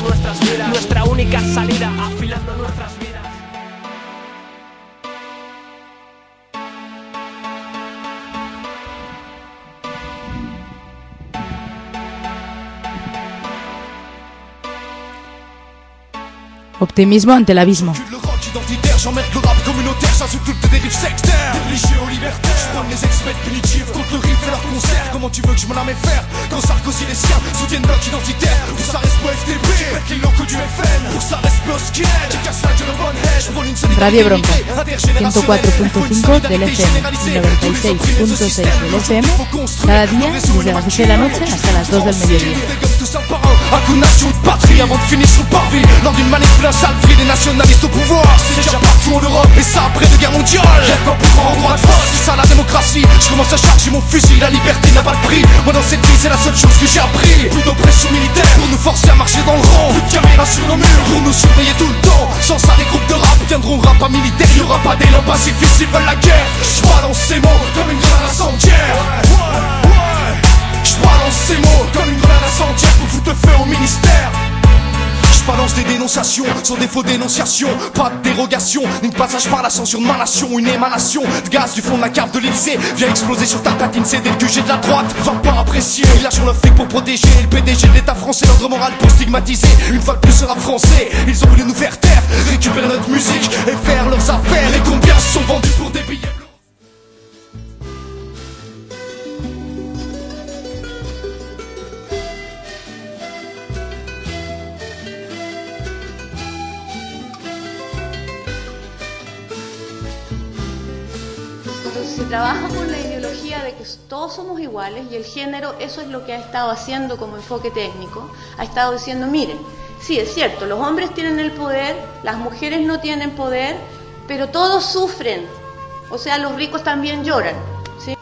nuestras vidas, nuestra única salida, afilando nuestras vidas. Optimismo ante el abismo. Identitaire, j'emmerde le rap communautaire, j'insulte des dérives sectaires. Privilégié aux libertaires, je prends les experts punitifs contre le riff et leur concert. Comment tu veux que je m'en amène faire quand Sarkozy les siens soutiennent bloc identitaire? Pour ça reste pas FTP, je pète les locaux du FN. Pour ça reste pas skinhead, j'ai casse la gueule au bon head. Je prends une solidarité Radio Bronco, 104.5 del FM y 96.6 del FM, cada día desde las 10 de la noche hasta las 2 del mediodía. Un coup de nation de patrie avant de finir sur le parvis. Lors d'une manif plein salverie des nationalistes au pouvoir. C'est déjà partout en Europe et ça après 2 guerres mondiales. Rêve pas pour en droit de vote, c'est ça la démocratie. Je commence à charger mon fusil, la liberté n'a pas de prix. Moi dans cette vie c'est la seule chose que j'ai appris. Plus d'oppression militaire pour nous forcer à marcher dans le rang. Plus de caméras sur nos murs pour nous surveiller tout le temps. Sans ça les groupes de rap viendront rap pas militaire. Y'aura pas d'élan pacifiste, ils veulent la guerre. J'balance ces mots comme une grenade incendiaire. J'balance ces mots comme une grenade incendiaire pour foutre le feu au ministère. Je balance des dénonciations, sans défaut d'énonciation. Pas de dérogation, ni de passage par la censure de ma nation. Une émanation de gaz du fond de la cave de l'Élysée vient exploser sur ta tatine, c'est dès le QG de la droite. Va pas apprécier, il lâche sur le fric pour protéger le PDG de l'État français, l'ordre moral pour stigmatiser. Une fois de plus ce rap français, ils ont voulu nous faire taire, récupérer notre musique et faire leurs affaires. Et combien se sont vendus pour des billets blancs? Se trabaja con la ideología de que todos somos iguales y el género, eso es lo que ha estado haciendo como enfoque técnico, ha estado diciendo, miren, sí, es cierto, los hombres tienen el poder, las mujeres no tienen poder, pero todos sufren, o sea, los ricos también lloran, ¿sí?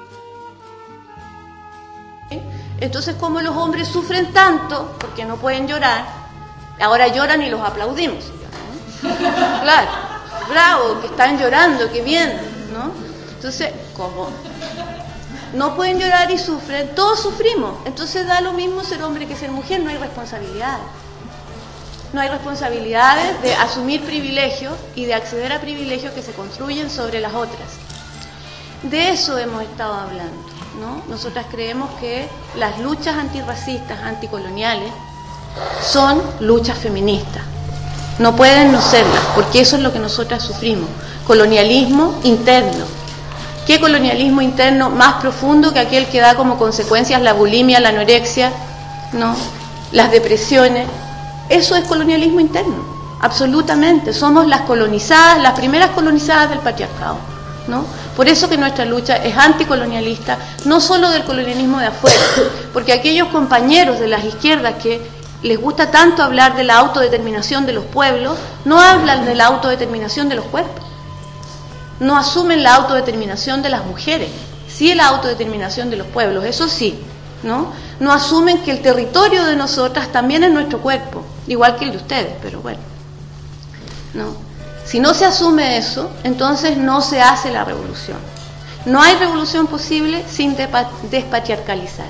Entonces, como los hombres sufren tanto, porque no pueden llorar, ahora lloran y los aplaudimos, ¿no? Claro, bravo, que están llorando, que bien, ¿no? Entonces, como no pueden llorar y sufren, todos sufrimos. Entonces da lo mismo ser hombre que ser mujer, no hay responsabilidades. No hay responsabilidades de asumir privilegios y de acceder a privilegios que se construyen sobre las otras. De eso hemos estado hablando, ¿no? Nosotras creemos que las luchas antirracistas, anticoloniales, son luchas feministas. No pueden no serlas, porque eso es lo que nosotras sufrimos. Colonialismo interno. ¿Qué colonialismo interno más profundo que aquel que da como consecuencias la bulimia, la anorexia, ¿no? Las depresiones? Eso es colonialismo interno, absolutamente. Somos las colonizadas, las primeras colonizadas del patriarcado, ¿no? Por eso que nuestra lucha es anticolonialista, no solo del colonialismo de afuera, porque aquellos compañeros de las izquierdas que les gusta tanto hablar de la autodeterminación de los pueblos, no hablan de la autodeterminación de los cuerpos. No asumen la autodeterminación de las mujeres, sí la autodeterminación de los pueblos, eso sí, ¿no? No asumen que el territorio de nosotras también es nuestro cuerpo, igual que el de ustedes, pero bueno, ¿no? Si no se asume eso, entonces no se hace la revolución. No hay revolución posible sin despatriarcalizar.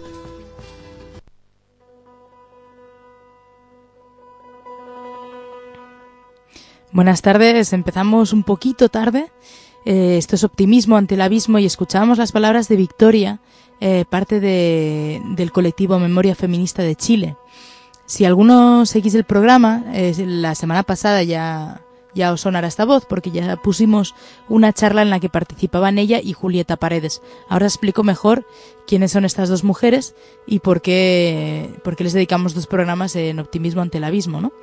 Buenas tardes, empezamos un poquito tarde. Esto es Optimismo ante el abismo y escuchábamos las palabras de Victoria, parte del colectivo Memoria Feminista de Chile. Si alguno seguís el programa, la semana pasada ya os sonará esta voz, porque ya pusimos una charla en la que participaban ella y Julieta Paredes. Ahora explico mejor quiénes son estas dos mujeres y por qué les dedicamos 2 programas en Optimismo ante el abismo, ¿no?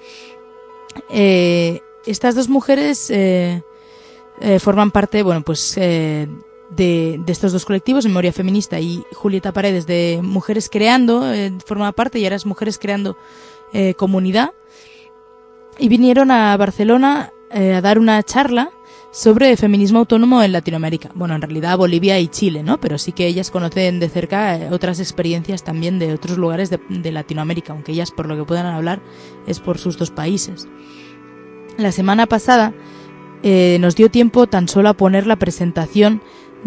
Estas dos mujeres forman parte, bueno, pues de estos 2 colectivos, Memoria Feminista y Julieta Paredes, de Mujeres Creando, forma parte, y ahora es Mujeres Creando Comunidad, y vinieron a Barcelona a dar una charla sobre feminismo autónomo en Latinoamérica. Bueno, en realidad Bolivia y Chile, ¿no? Pero sí que ellas conocen de cerca otras experiencias también de otros lugares de Latinoamérica, aunque ellas, por lo que puedan hablar, es por sus 2 países. La semana pasada nos dio tiempo tan solo a poner la presentación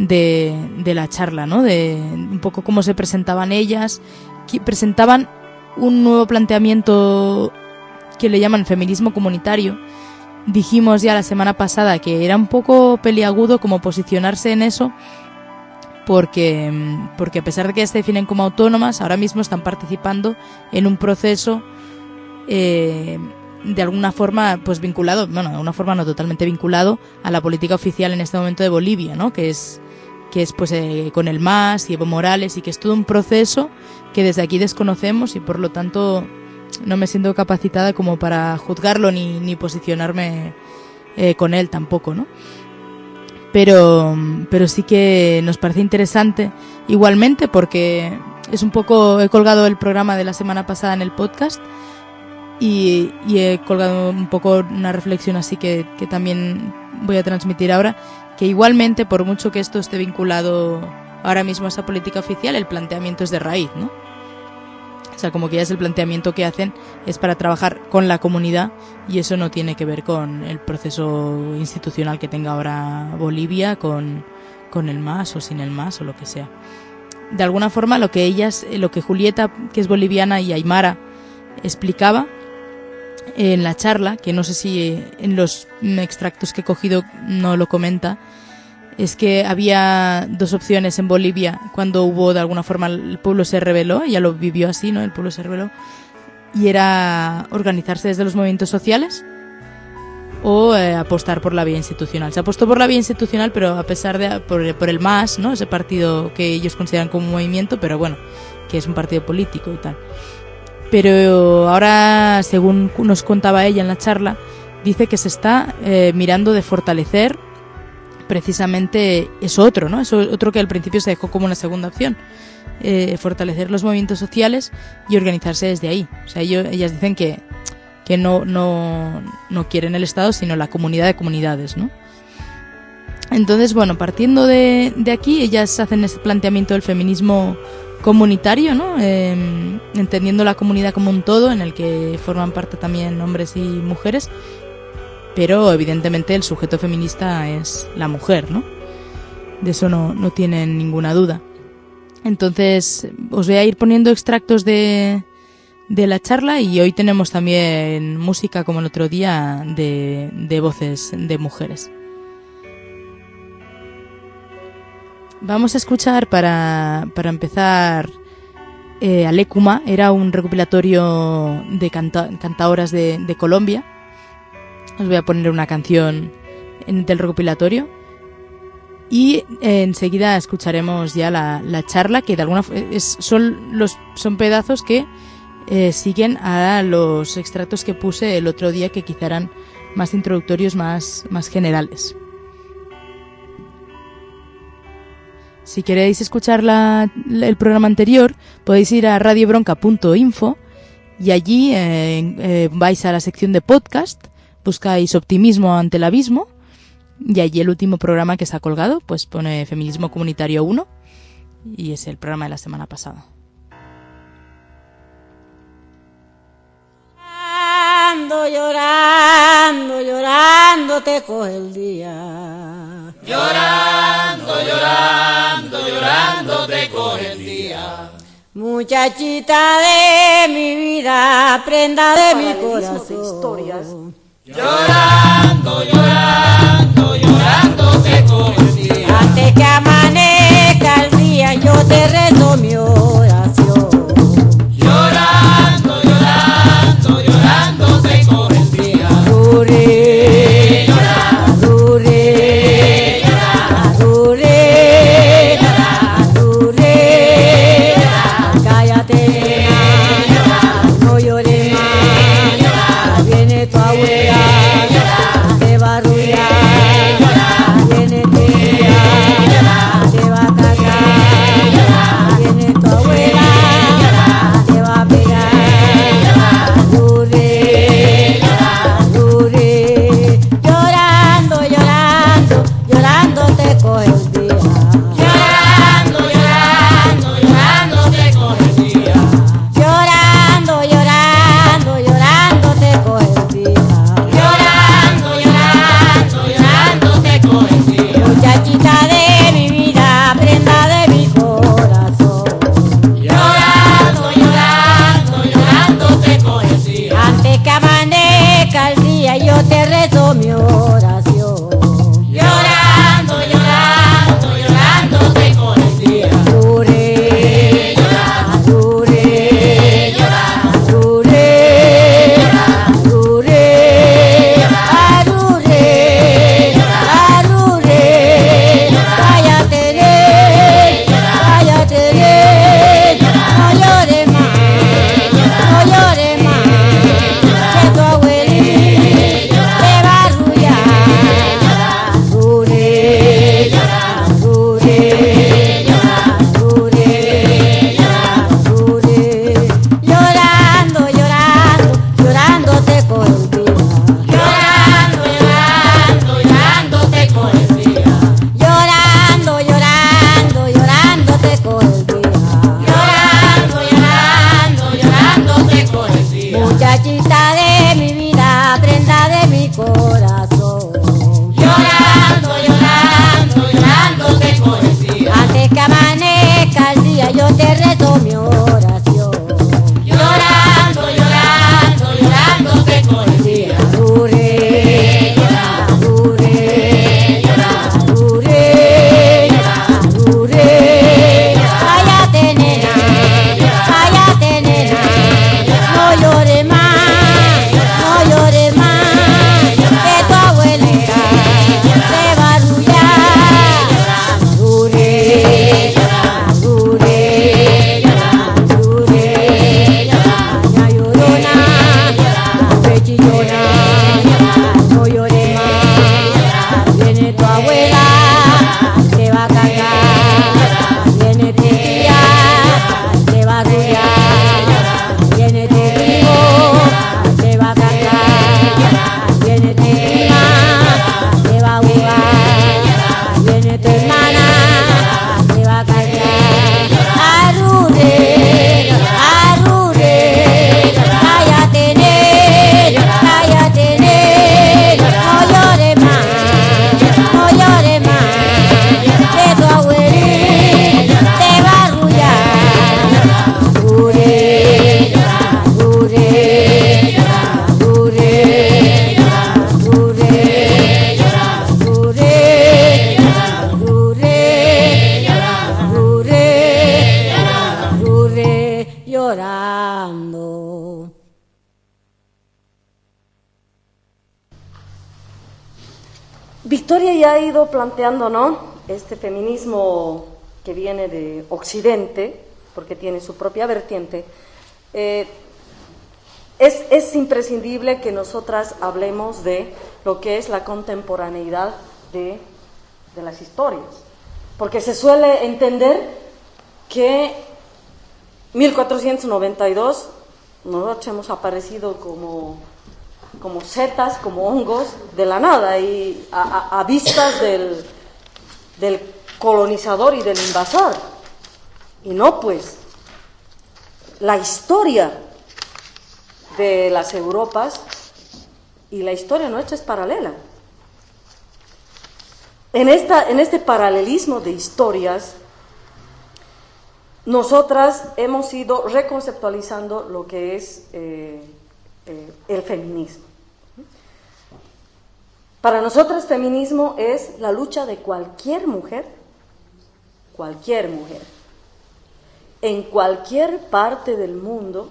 de la charla, ¿no? De un poco cómo se presentaban ellas, que presentaban un nuevo planteamiento que le llaman feminismo comunitario. Dijimos ya la semana pasada que era un poco peliagudo como posicionarse en eso, porque a pesar de que se definen como autónomas, ahora mismo están participando en un proceso de alguna forma pues vinculado, bueno, de alguna forma no totalmente vinculado a la política oficial en este momento de Bolivia, ¿no? Que es pues con el MAS y Evo Morales, y que es todo un proceso que desde aquí desconocemos y por lo tanto no me siento capacitada como para juzgarlo ni posicionarme con él tampoco, ¿no? Pero sí que nos parece interesante igualmente, porque es un poco, he colgado el programa de la semana pasada en el podcast y he colgado un poco una reflexión así que también voy a transmitir ahora, que igualmente, por mucho que esto esté vinculado ahora mismo a esa política oficial, el planteamiento es de raíz, ¿no? O sea, como que ya es el planteamiento que hacen, es para trabajar con la comunidad, y eso no tiene que ver con el proceso institucional que tenga ahora Bolivia, con el MAS o sin el MAS o lo que sea. De alguna forma, lo que Julieta, que es boliviana, y Aymara explicaba en la charla, que no sé si en los extractos que he cogido no lo comenta, es que había dos opciones en Bolivia cuando hubo, de alguna forma, el pueblo se rebeló, ella lo vivió así, ¿no? El pueblo se rebeló, y era organizarse desde los movimientos sociales o apostar por la vía institucional. Se apostó por la vía institucional, pero a pesar de por el MAS, ¿no? Ese partido que ellos consideran como un movimiento, pero bueno, que es un partido político y tal. Pero ahora, según nos contaba ella en la charla, dice que se está mirando de fortalecer precisamente eso otro, ¿no? Eso otro que al principio se dejó como una segunda opción, fortalecer los movimientos sociales y organizarse desde ahí. O sea, ellas dicen que no quieren el Estado, sino la comunidad de comunidades, ¿no? Entonces, bueno, partiendo de aquí, ellas hacen este planteamiento del feminismo comunitario, ¿no? Entendiendo la comunidad como un todo, en el que forman parte también hombres y mujeres, pero evidentemente el sujeto feminista es la mujer, ¿no? De eso no tienen ninguna duda. Entonces, os voy a ir poniendo extractos de la charla, y hoy tenemos también música, como el otro día, de voces de mujeres. Vamos a escuchar para empezar Alecuma. Era un recopilatorio de cantaoras de Colombia. Os voy a poner una canción del recopilatorio y enseguida escucharemos ya la charla, que de alguna son pedazos que siguen a los extractos que puse el otro día, que quizá eran más introductorios, más generales. Si queréis escuchar el programa anterior, podéis ir a radiobronca.info y allí vais a la sección de podcast, buscáis Optimismo ante el abismo, y allí el último programa que se ha colgado pues pone Feminismo Comunitario 1, y es el programa de la semana pasada. Llorando, llorando te coge el día. Llorando, llorando, llorando te coge el día. Muchachita de mi vida, prenda de mi corazón. Llorando, llorando, llorando te coge el día. Antes que amanezca el día, yo te rezo mi oración. Llorando, llorando, llorando te coge el día. Duré, duré, duré, duré, cállate, no llores más, viene tu abuela, te va llorando. Victoria ya ha ido planteando, ¿no?, este feminismo que viene de Occidente, porque tiene su propia vertiente. Es imprescindible que nosotras hablemos de lo que es la contemporaneidad de las historias, porque se suele entender que 1492 nosotros hemos aparecido como setas, como hongos de la nada y a vistas del colonizador y del invasor. Y no, pues, la historia de las Europas y la historia nuestra es paralela. En este paralelismo de historias, nosotras hemos ido reconceptualizando lo que es el feminismo. Para nosotras, feminismo es la lucha de cualquier mujer, en cualquier parte del mundo,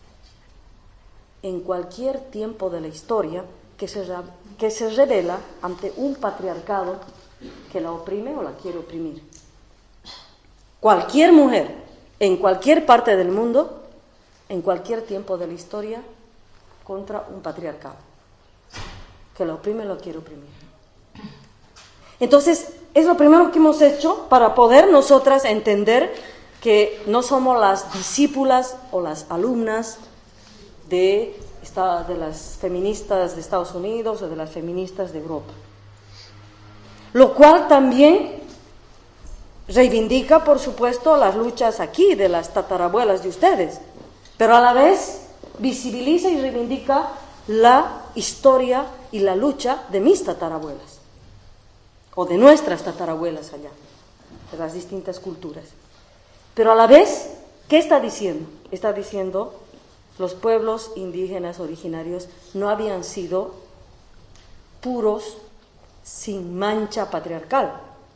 en cualquier tiempo de la historia, que se revela ante un patriarcado que la oprime o la quiere oprimir. Cualquier mujer, en cualquier parte del mundo, en cualquier tiempo de la historia, contra un patriarcado que la oprime o la quiere oprimir. Entonces, es lo primero que hemos hecho para poder nosotras entender que no somos las discípulas o las alumnas de las feministas de Estados Unidos o de las feministas de Europa. Lo cual también reivindica, por supuesto, las luchas aquí de las tatarabuelas de ustedes, pero a la vez visibiliza y reivindica la historia y la lucha de mis tatarabuelas, o de nuestras tatarabuelas allá, de las distintas culturas. Pero a la vez, ¿qué está diciendo? Está diciendo, los pueblos indígenas originarios no habían sido puros, sin mancha patriarcal,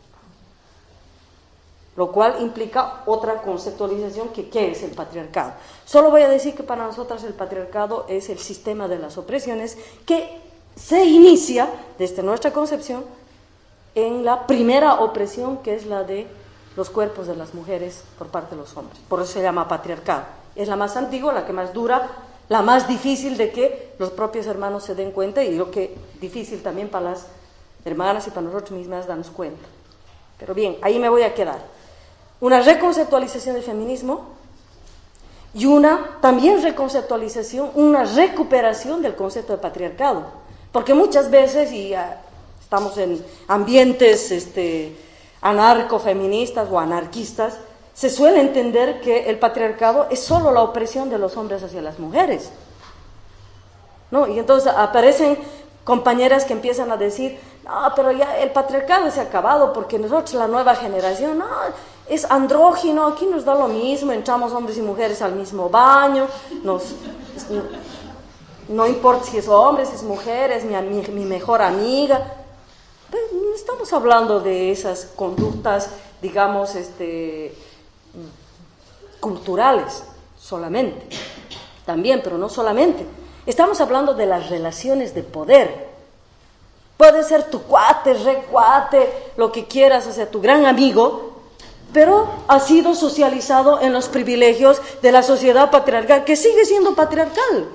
lo cual implica otra conceptualización que ¿qué es el patriarcado? Solo voy a decir que para nosotras el patriarcado es el sistema de las opresiones que se inicia, desde nuestra concepción, en la primera opresión, que es la de los cuerpos de las mujeres por parte de los hombres. Por eso se llama patriarcado. Es la más antigua, la que más dura, la más difícil de que los propios hermanos se den cuenta, y lo que difícil también para las hermanas y para nosotros mismas darnos cuenta. Pero bien, ahí me voy a quedar. Una reconceptualización del feminismo y una también reconceptualización, una recuperación del concepto de patriarcado. Porque muchas veces, y estamos en ambientes anarcofeministas o anarquistas, se suele entender que el patriarcado es solo la opresión de los hombres hacia las mujeres, ¿no? Y entonces aparecen compañeras que empiezan a decir, no, pero ya el patriarcado se ha acabado porque nosotros, la nueva generación, no, es andrógino, aquí nos da lo mismo, entramos hombres y mujeres al mismo baño, no importa si es hombre, si es mujer, es mi mejor amiga. Pero no estamos hablando de esas conductas, digamos, culturales solamente, también, pero no solamente. Estamos hablando de las relaciones de poder. Puede ser tu cuate, recuate, lo que quieras, o sea, tu gran amigo, pero ha sido socializado en los privilegios de la sociedad patriarcal, que sigue siendo patriarcal.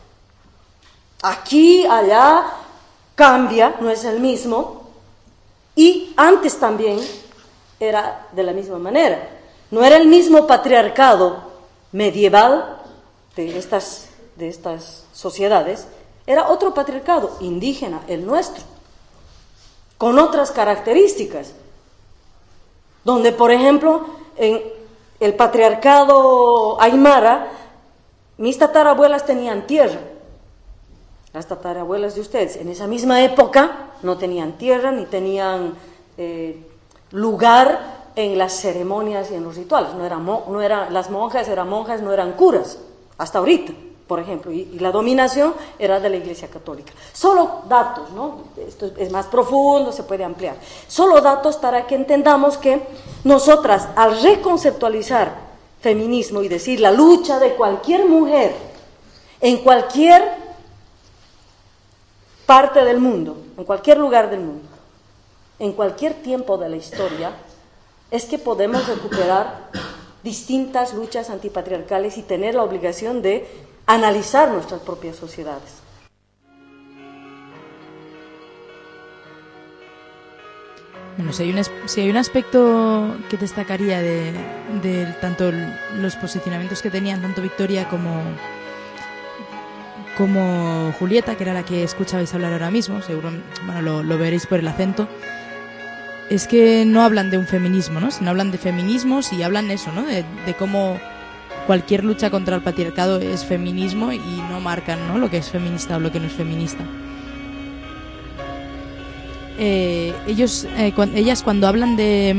Aquí, allá, cambia, no es el mismo, y antes también era de la misma manera. No era el mismo patriarcado medieval de estas sociedades, era otro patriarcado indígena, el nuestro, con otras características, donde, por ejemplo, en el patriarcado aymara, mis tatarabuelas tenían tierra. Las tatarabuelas de ustedes en esa misma época no tenían tierra ni tenían lugar en las ceremonias y en los rituales. Las monjas eran monjas, no eran curas, hasta ahorita, por ejemplo, y la dominación era de la Iglesia Católica. Solo datos, ¿no? Esto es más profundo, se puede ampliar. Solo datos para que entendamos que nosotras, al reconceptualizar feminismo y decir la lucha de cualquier mujer en cualquier parte del mundo, en cualquier lugar del mundo, en cualquier tiempo de la historia, es que podemos recuperar distintas luchas antipatriarcales y tener la obligación de analizar nuestras propias sociedades. Bueno, si hay un aspecto que destacaría de tanto los posicionamientos que tenían tanto Victoria como Julieta, que era la que escuchabais hablar ahora mismo, seguro, bueno, lo veréis por el acento, es que no hablan de un feminismo, ¿no? Sino hablan de feminismos y hablan eso, ¿no? De cómo cualquier lucha contra el patriarcado es feminismo y no marcan, ¿no? Lo que es feminista o lo que no es feminista. Ellas cuando hablan de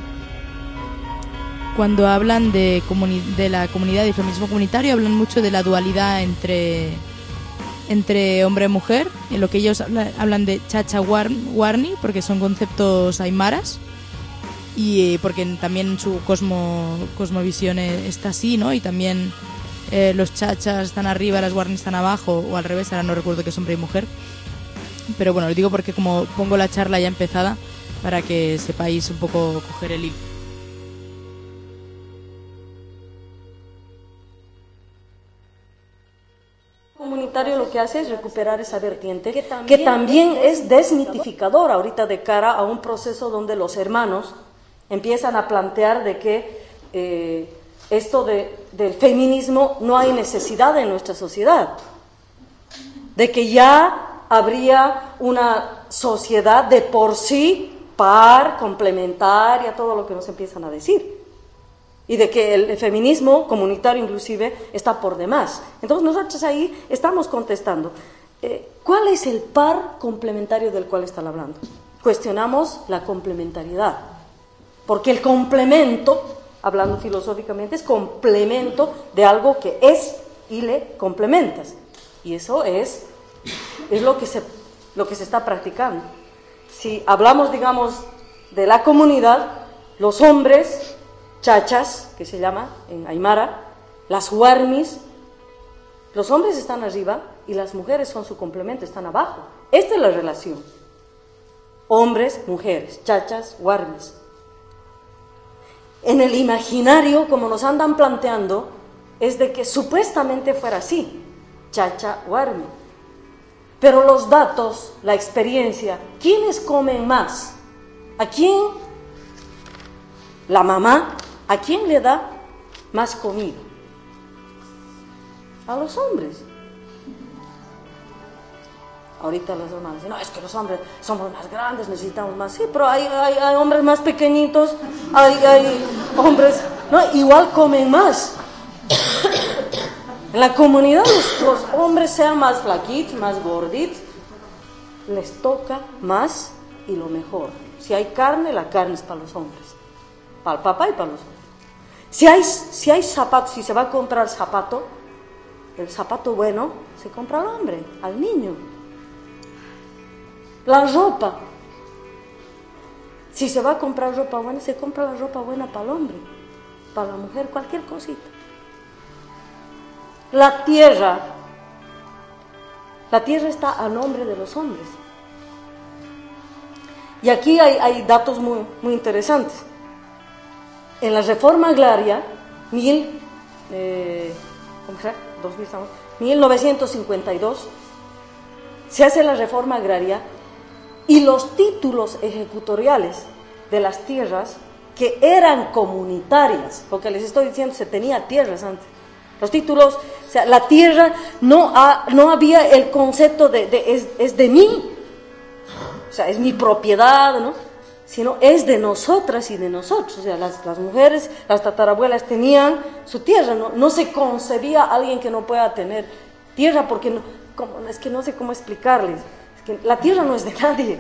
la comunidad y feminismo comunitario hablan mucho de la dualidad entre hombre y mujer, en lo que ellos hablan de chacha warni, porque son conceptos aymaras y porque también su cosmovisión está así, ¿no? Y también los chachas están arriba, las warni están abajo, o al revés, ahora no recuerdo que es hombre y mujer. Pero bueno, lo digo porque como pongo la charla ya empezada, para que sepáis un poco coger el hilo. Comunitario lo que hace es recuperar esa vertiente que también es desmitificadora ahorita de cara a un proceso donde los hermanos empiezan a plantear de que esto del feminismo no hay necesidad en nuestra sociedad, de que ya habría una sociedad de por sí par, complementaria, todo lo que nos empiezan a decir. Y de que el feminismo comunitario inclusive está por demás. Entonces nosotros ahí estamos contestando, ¿cuál es el par complementario del cual están hablando? Cuestionamos la complementariedad, porque el complemento, hablando filosóficamente, es complemento de algo que es y le complementas. Y eso es lo que se está practicando. Si hablamos, digamos, de la comunidad, los hombres, chachas, que se llama en aymara, las huarmis, los hombres están arriba y las mujeres son su complemento, están abajo. Esta es la relación. Hombres, mujeres, chachas, huarmis. En el imaginario, como nos andan planteando, es de que supuestamente fuera así, chacha, huarmi. Pero los datos, la experiencia, ¿quiénes comen más? ¿A quién? La mamá, ¿a quién le da más comida? A los hombres. Ahorita las hermanas dicen, no, es que los hombres somos más grandes, necesitamos más. Sí, pero hay hombres más pequeñitos, hay hombres, no, igual comen más. En la comunidad los hombres sean más flaquitos, más gorditos, les toca más y lo mejor. Si hay carne, la carne es para los hombres, para el papá y para los hombres. Si hay zapatos, si se va a comprar zapato, el zapato bueno se compra al hombre, al niño. La ropa, si se va a comprar ropa buena, se compra la ropa buena para el hombre, para la mujer, cualquier cosita. La tierra está a nombre de los hombres. Y aquí hay datos muy, muy interesantes. En la reforma agraria, 1952, se hace la reforma agraria y los títulos ejecutoriales de las tierras que eran comunitarias, porque les estoy diciendo, se tenía tierras antes. Los títulos, o sea, la tierra no había el concepto es de mí, o sea, es mi propiedad, ¿no? Sino es de nosotras y de nosotros. O sea, las mujeres, las tatarabuelas tenían su tierra, no se concebía a alguien que no pueda tener tierra, porque es que no sé cómo explicarles, es que la tierra no es de nadie.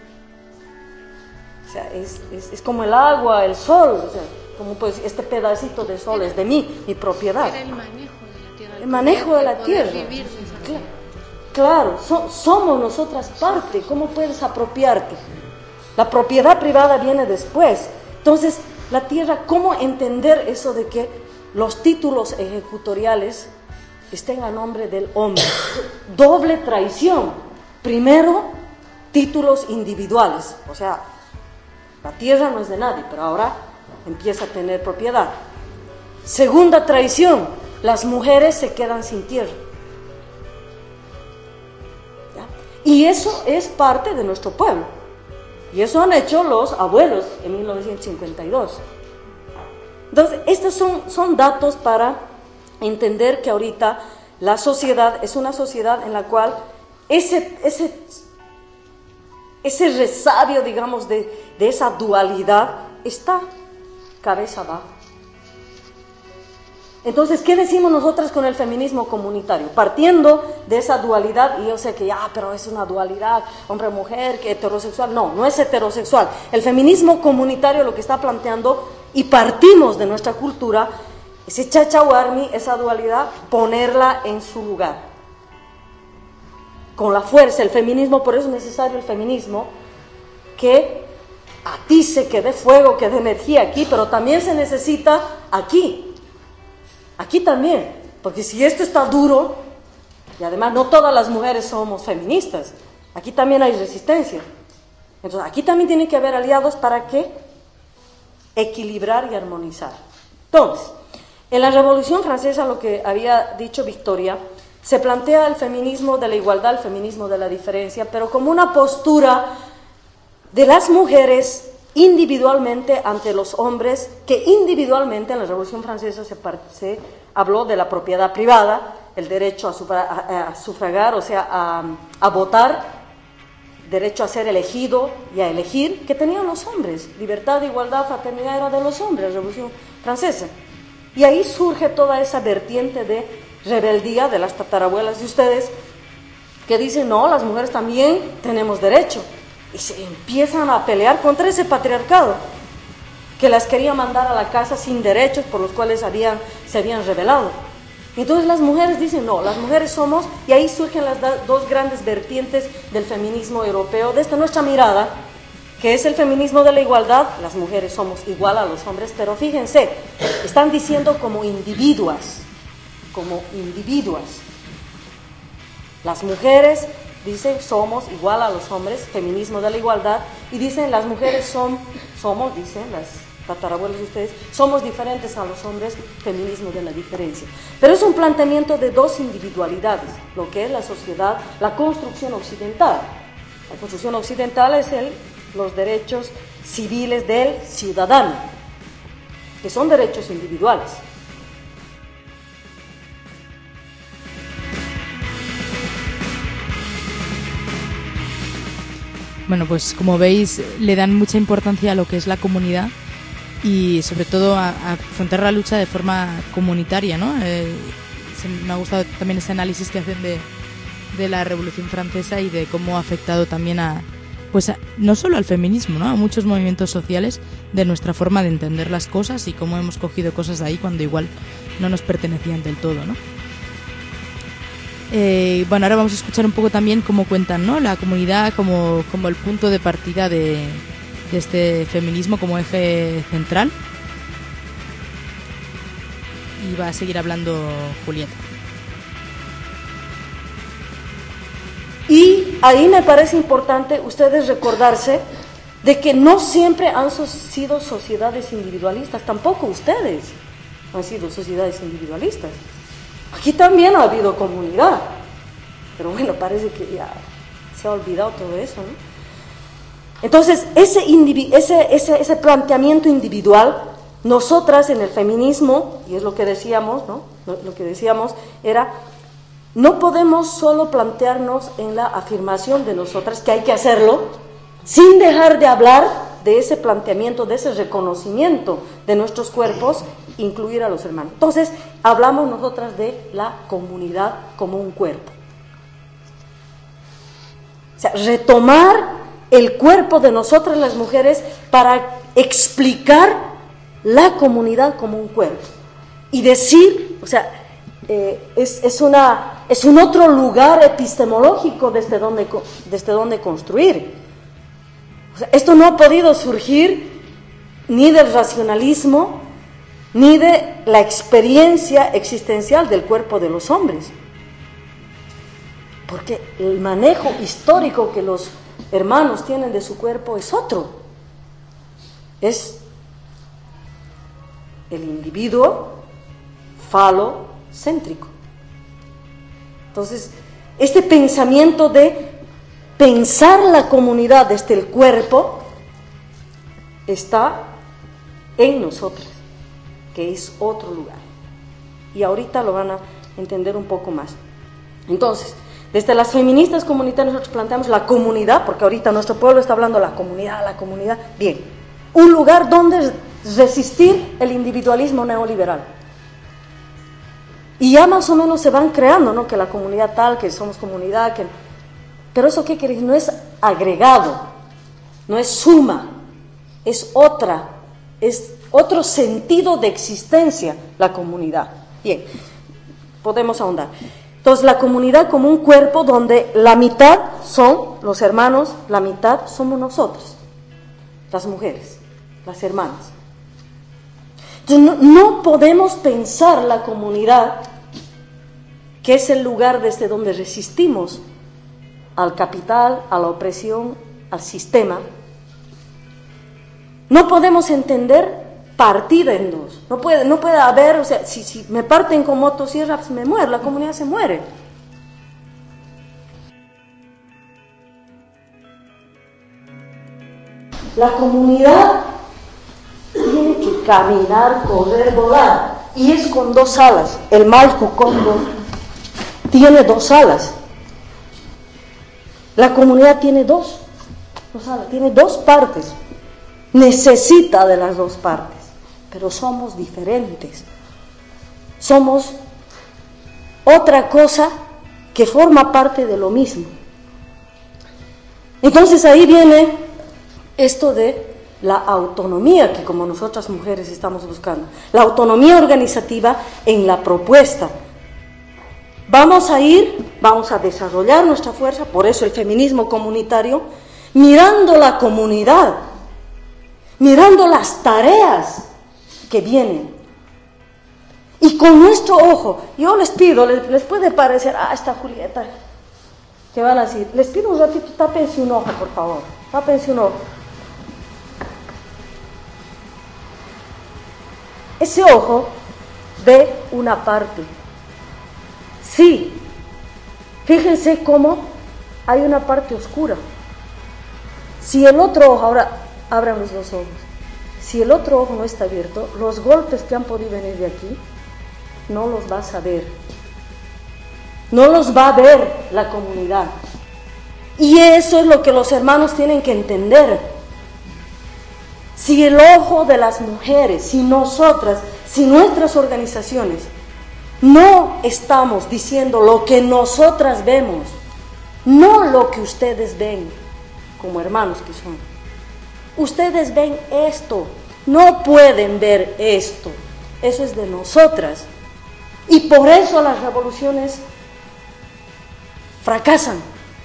O sea, es como el agua, el sol, o sea, como pues este pedacito de sol es de mí, mi propiedad. Era el manejo de la tierra. El manejo de la tierra. Claro, somos nosotras parte. ¿Cómo puedes apropiarte? La propiedad privada viene después. Entonces, la tierra, ¿cómo entender eso de que los títulos ejecutoriales estén a nombre del hombre. Doble traición. Primero, títulos individuales, o sea, la tierra no es de nadie, pero ahora empieza a tener propiedad. Segunda traición, las mujeres se quedan sin tierra. ¿Ya? Y eso es parte de nuestro pueblo. Y eso han hecho los abuelos en 1952. Entonces, estos son datos para entender que ahorita la sociedad es una sociedad en la cual ese resabio, digamos, de esa dualidad está cabeza abajo. Entonces, ¿qué decimos nosotras con el feminismo comunitario? Partiendo de esa dualidad, y yo sé que pero es una dualidad, hombre-mujer, que heterosexual. No, no es heterosexual. El feminismo comunitario lo que está planteando, y partimos de nuestra cultura, ese chachahuarmi, esa dualidad, ponerla en su lugar. Con la fuerza, el feminismo, por eso es necesario el feminismo, que atice, que dé fuego, que dé energía aquí, pero también se necesita aquí. Aquí también, porque si esto está duro, y además no todas las mujeres somos feministas, aquí también hay resistencia. Entonces aquí también tiene que haber aliados para que equilibrar y armonizar. Entonces, en la Revolución Francesa, lo que había dicho Victoria, se plantea el feminismo de la igualdad, el feminismo de la diferencia, pero como una postura de las mujeres individualmente ante los hombres, que individualmente en la Revolución Francesa se habló de la propiedad privada, el derecho a sufragar, o sea, a votar, derecho a ser elegido y a elegir, que tenían los hombres. Libertad, igualdad, fraternidad era de los hombres, la Revolución Francesa. Y ahí surge toda esa vertiente de rebeldía de las tatarabuelas de ustedes, que dicen, no, las mujeres también tenemos derecho. Y se empiezan a pelear contra ese patriarcado, que las quería mandar a la casa sin derechos, por los cuales se habían rebelado. Entonces las mujeres dicen, no, las mujeres somos, y ahí surgen las dos grandes vertientes del feminismo europeo, desde nuestra mirada, que es el feminismo de la igualdad. Las mujeres somos igual a los hombres, pero fíjense, están diciendo como individuas. Las mujeres dicen, somos igual a los hombres, feminismo de la igualdad, y dicen, las mujeres somos, dicen las tatarabuelas de ustedes, somos diferentes a los hombres, feminismo de la diferencia. Pero es un planteamiento de dos individualidades, lo que es la sociedad, la construcción occidental. La construcción occidental es los derechos civiles del ciudadano, que son derechos individuales. Bueno, pues como veis, le dan mucha importancia a lo que es la comunidad y sobre todo a afrontar la lucha de forma comunitaria, ¿no? Me ha gustado también ese análisis que hacen de la Revolución Francesa y de cómo ha afectado también no solo al feminismo, ¿no? A muchos movimientos sociales, de nuestra forma de entender las cosas y cómo hemos cogido cosas de ahí cuando igual no nos pertenecían del todo, ¿no? Bueno, ahora vamos a escuchar un poco también cómo cuentan, ¿no? La comunidad como el punto de partida de este feminismo como eje central. Y va a seguir hablando Julieta. Y ahí me parece importante ustedes recordarse de que no siempre han sido sociedades individualistas, tampoco ustedes han sido sociedades individualistas. Aquí también ha habido comunidad, pero bueno, parece que ya se ha olvidado todo eso, ¿no? Entonces, ese planteamiento individual, nosotras en el feminismo, y es lo que decíamos, ¿no? Lo que decíamos era, no podemos solo plantearnos en la afirmación de nosotras, que hay que hacerlo, sin dejar de hablar de ese planteamiento, de ese reconocimiento de nuestros cuerpos, incluir a los hermanos. Entonces, hablamos nosotras de la comunidad como un cuerpo. O sea, retomar el cuerpo de nosotras las mujeres para explicar la comunidad como un cuerpo. Y decir, o sea, es un otro lugar epistemológico desde donde construir. O sea, esto no ha podido surgir ni del racionalismo, ni de la experiencia existencial del cuerpo de los hombres. Porque el manejo histórico que los hermanos tienen de su cuerpo es otro. Es el individuo falocéntrico. Entonces, este pensamiento de pensar la comunidad desde el cuerpo está en nosotros, que es otro lugar. Y ahorita lo van a entender un poco más. Entonces, desde las feministas comunitarias nosotros planteamos la comunidad, porque ahorita nuestro pueblo está hablando de la comunidad. Bien, un lugar donde resistir el individualismo neoliberal. Y ya más o menos se van creando, ¿no? Que la comunidad tal, que somos comunidad, que... Pero eso ¿qué quiere decir? No es agregado, no es suma, es otro sentido de existencia la comunidad. Bien, podemos ahondar. Entonces la comunidad como un cuerpo donde la mitad son los hermanos, la mitad somos nosotros, las mujeres, las hermanas. Entonces no podemos pensar la comunidad, que es el lugar desde donde resistimos al capital, a la opresión, al sistema. No podemos entender partida en dos. No puede haber, o sea, si me parten con motosierra, pues me muero, la comunidad se muere. La comunidad tiene que caminar, correr, volar, y es con dos alas. El malco cóndor tiene dos alas. La comunidad tiene dos alas, tiene dos partes. Necesita de las dos partes, pero somos diferentes. Somos otra cosa que forma parte de lo mismo. Entonces ahí viene esto de la autonomía que como nosotras mujeres estamos buscando. La autonomía organizativa en la propuesta. Vamos a desarrollar nuestra fuerza, por eso el feminismo comunitario, mirando la comunidad, mirando las tareas que vienen. Y con nuestro ojo, yo les pido, les puede parecer, esta Julieta, ¿qué van a decir? Les pido un ratito, tápense un ojo, por favor, tápense un ojo. Ese ojo ve una parte. Sí, fíjense cómo hay una parte oscura. Si el otro ojo, ahora abran los dos ojos, si el otro ojo no está abierto, los golpes que han podido venir de aquí, no los vas a ver. No los va a ver la comunidad. Y eso es lo que los hermanos tienen que entender. Si el ojo de las mujeres, si nosotras, si nuestras organizaciones no estamos diciendo lo que nosotras vemos, no lo que ustedes ven como hermanos que son. Ustedes ven esto, no pueden ver esto. Eso es de nosotras. Y por eso las revoluciones fracasan.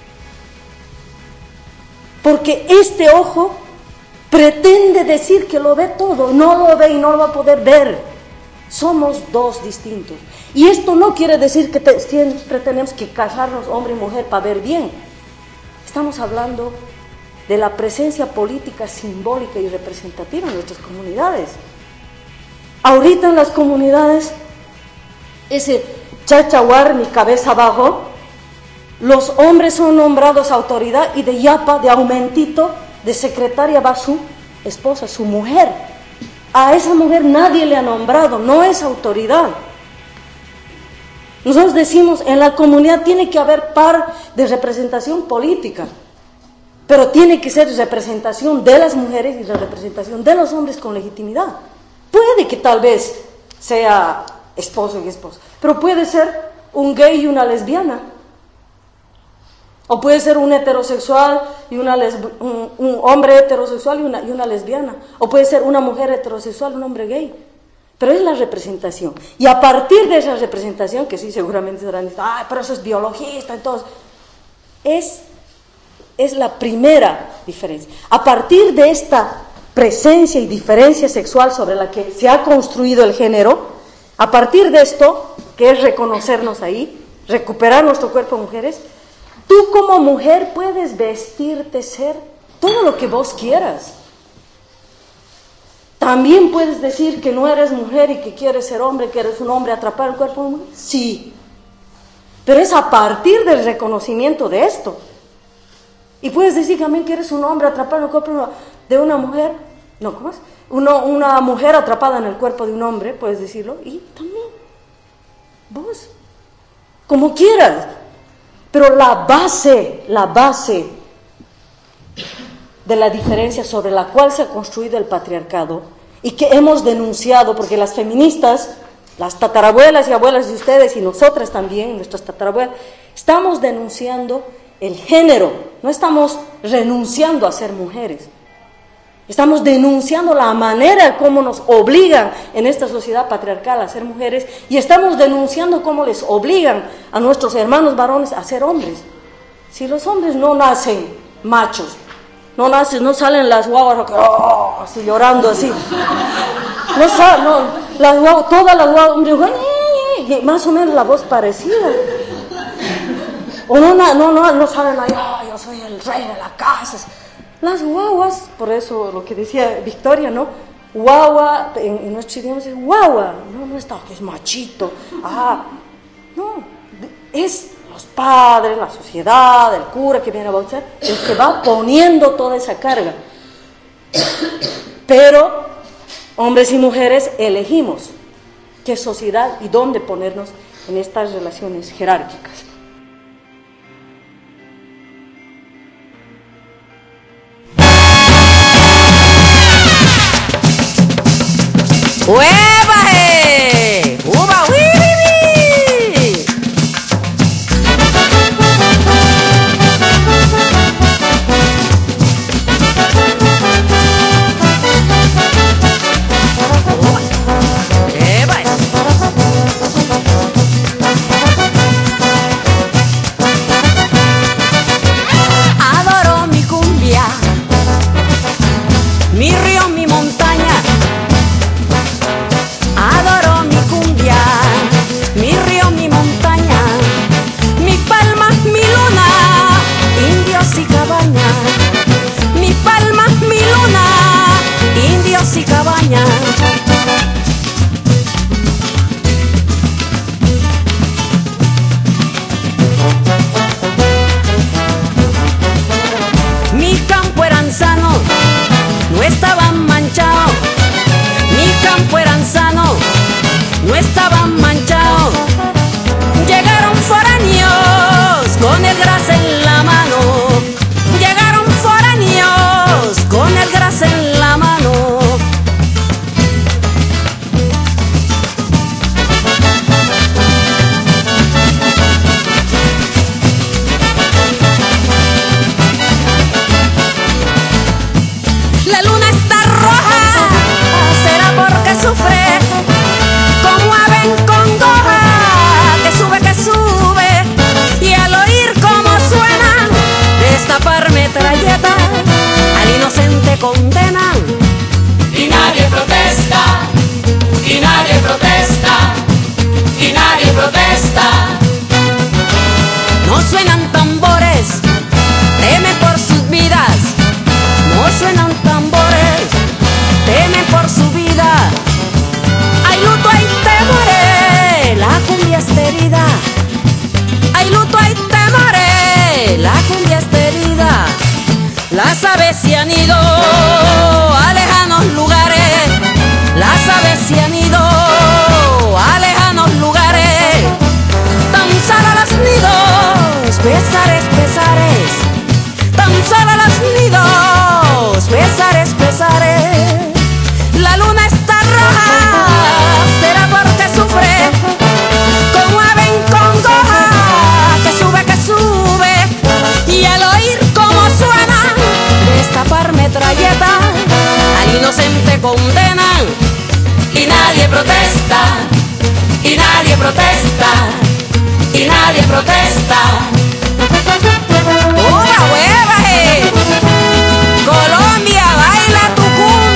Porque este ojo pretende decir que lo ve todo, no lo ve y no lo va a poder ver. Somos dos distintos. Y esto no quiere decir que siempre tenemos que casarnos hombre y mujer para ver bien. Estamos hablando de la presencia política simbólica y representativa en nuestras comunidades. Ahorita en las comunidades, ese chachahuar, mi cabeza abajo, los hombres son nombrados autoridad y de yapa, de aumentito, de secretaria va su esposa, su mujer. A esa mujer nadie le ha nombrado, no es autoridad. Nosotros decimos, en la comunidad tiene que haber par de representación política, pero tiene que ser representación de las mujeres y la representación de los hombres con legitimidad. Puede que tal vez sea esposo y esposa, pero puede ser un gay y una lesbiana. O puede ser un heterosexual y un hombre heterosexual y una lesbiana. O puede ser una mujer heterosexual y un hombre gay. Pero es la representación. Y a partir de esa representación, que sí seguramente serán, pero eso es biologista, entonces, es la primera diferencia. A partir de esta presencia y diferencia sexual sobre la que se ha construido el género, a partir de esto, que es reconocernos ahí, recuperar nuestro cuerpo de mujeres, tú como mujer puedes vestirte, ser todo lo que vos quieras. También puedes decir que no eres mujer y que quieres ser hombre, que eres un hombre, atrapar el cuerpo de mujer. Sí, pero es a partir del reconocimiento de esto. Y puedes decir también que eres un hombre, atrapar el cuerpo de una mujer. No, ¿cómo es? Una mujer atrapada en el cuerpo de un hombre, puedes decirlo. Y también, vos, como quieras. Pero la base de la diferencia sobre la cual se ha construido el patriarcado y que hemos denunciado, porque las feministas, las tatarabuelas y abuelas de ustedes y nosotras también, nuestras tatarabuelas, estamos denunciando el género, no estamos renunciando a ser mujeres, estamos denunciando la manera en cómo nos obligan en esta sociedad patriarcal a ser mujeres y estamos denunciando cómo les obligan a nuestros hermanos varones a ser hombres. Si los hombres no nacen machos, no salen las guaguas así llorando así. Todas las guaguas, más o menos la voz parecida. O no salen ahí, yo soy el rey de la casa. Las guaguas, por eso lo que decía Victoria, ¿no? Guagua, en nuestro idioma es guagua, no está, que es machito. No, es los padres, la sociedad, el cura que viene a bautizar, el que va poniendo toda esa carga. Pero hombres y mujeres elegimos qué sociedad y dónde ponernos en estas relaciones jerárquicas. ¡Huevaje! ¡Uba, wibibi! Adoro mi cumbia, mi río, mi montaña. Adoro mi cumbia, mi río, mi montaña, mi palma, mi luna, indios y cabañas. Mi palma, mi luna, indios y cabañas. Mi campo eran sanos, no estaban manchados. Mi campo eran sanos, no estaban manchados. Llegaron foráneos con el gras en la mano. Llegaron foráneos con el gras en la mano. La luna está roja, será porque sufre como ave en congoja, que sube, y al oír cómo suena destapar metralleta, al inocente condenan. Y nadie protesta, y nadie protesta, y nadie protesta. No suenan tambores, temen por sus vidas. No suenan tambores, temen por su vida. Hay luto, hay temores, la cumbia está herida. Hay luto, hay temores, la cumbia está herida. Las aves se han ido a lejanos lugares. Las aves se han ido a lejanos lugares. Danzar a los nidos, pesares, pesares. Danzar a los nidos, pesares, pesares. La luna está roja, será porque sufre como ave en congoja, que sube, y al oír cómo suena destapar metralleta, al inocente condenan. Y nadie protesta, y nadie protesta, y nadie protesta. ¡Uba, hueva! Colombia, baila tu cumbia.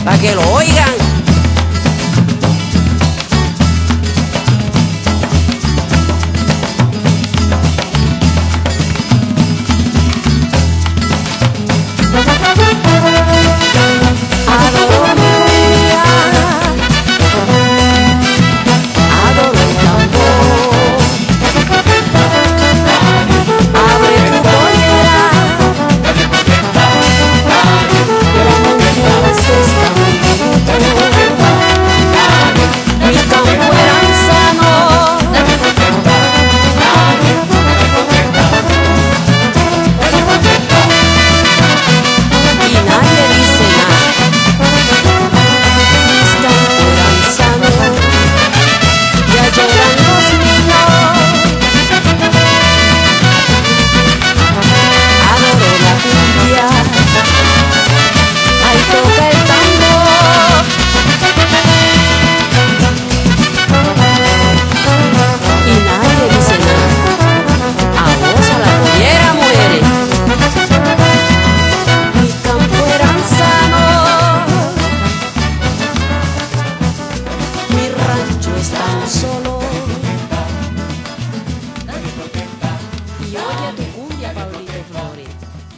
para que lo oigan. Adoro mi cumbia, adoro el tambor. Abre tu pollera, que la música se está moviendo. Mi campo era sano, y nadie dice nada. Mis campos eran sanos, ya lloran los niños. Adoro la cumbia, ahí toca el tambor. Y nadie dice nada, a vos a la pollera muere. Mi campo eran sanos, mi rancho es tan solo. Y oye tu cumbia, Pablito Flores.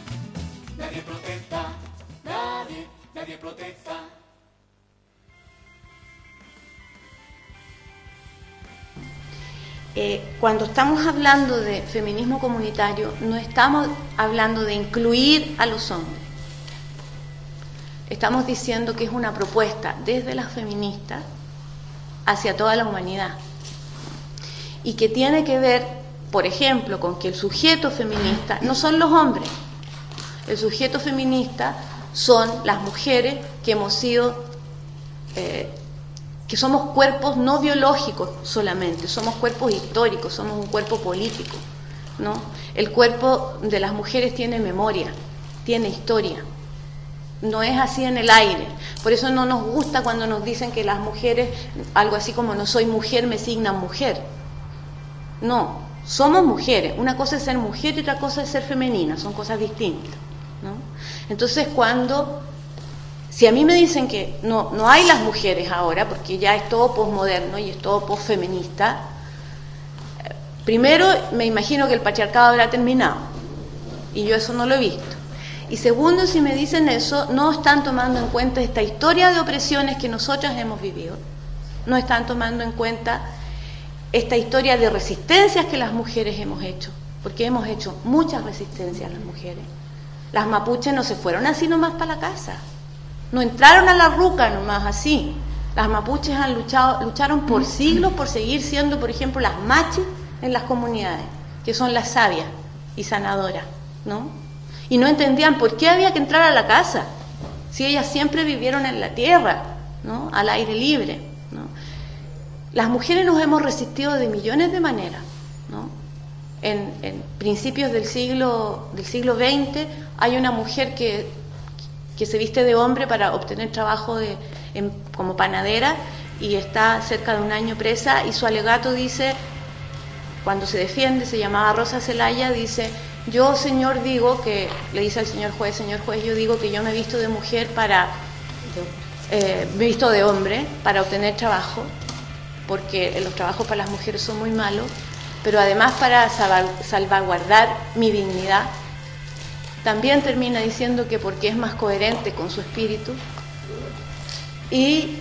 Cuando estamos hablando de feminismo comunitario, no estamos hablando de incluir a los hombres. Estamos diciendo que es una propuesta desde las feministas hacia toda la humanidad. Y que tiene que ver, por ejemplo, con que el sujeto feminista no son los hombres. El sujeto feminista son las mujeres que hemos sido... que somos cuerpos no biológicos solamente, somos cuerpos históricos, somos un cuerpo político, ¿no? El cuerpo de las mujeres tiene memoria, tiene historia, no es así en el aire. Por eso no nos gusta cuando nos dicen que las mujeres, algo así como no soy mujer, me signan mujer. No, somos mujeres, una cosa es ser mujer y otra cosa es ser femenina, son cosas distintas, ¿no? Entonces si a mí me dicen que no hay las mujeres ahora, porque ya es todo posmoderno y es todo posfeminista, primero me imagino que el patriarcado habrá terminado, y yo eso no lo he visto. Y segundo, si me dicen eso, no están tomando en cuenta esta historia de opresiones que nosotras hemos vivido, no están tomando en cuenta esta historia de resistencias que las mujeres hemos hecho, porque hemos hecho muchas resistencias las mujeres. Las mapuches no se fueron así nomás para la casa. No entraron a la ruca nomás así. Las mapuches lucharon por siglos por seguir siendo, por ejemplo, las machis en las comunidades, que son las sabias y sanadoras, ¿no? Y no entendían por qué había que entrar a la casa, si ellas siempre vivieron en la tierra, ¿no? Al aire libre, ¿no? Las mujeres nos hemos resistido de millones de maneras, ¿no? En principios del siglo XX hay una mujer que se viste de hombre para obtener trabajo como panadera y está cerca de un año presa, y su alegato dice, cuando se defiende, se llamaba Rosa Zelaya, dice: yo, señor, digo que, le dice al señor juez, yo digo que yo me he visto de mujer me he visto de hombre para obtener trabajo, porque los trabajos para las mujeres son muy malos, pero además para salvaguardar mi dignidad. También termina diciendo que porque es más coherente con su espíritu. Y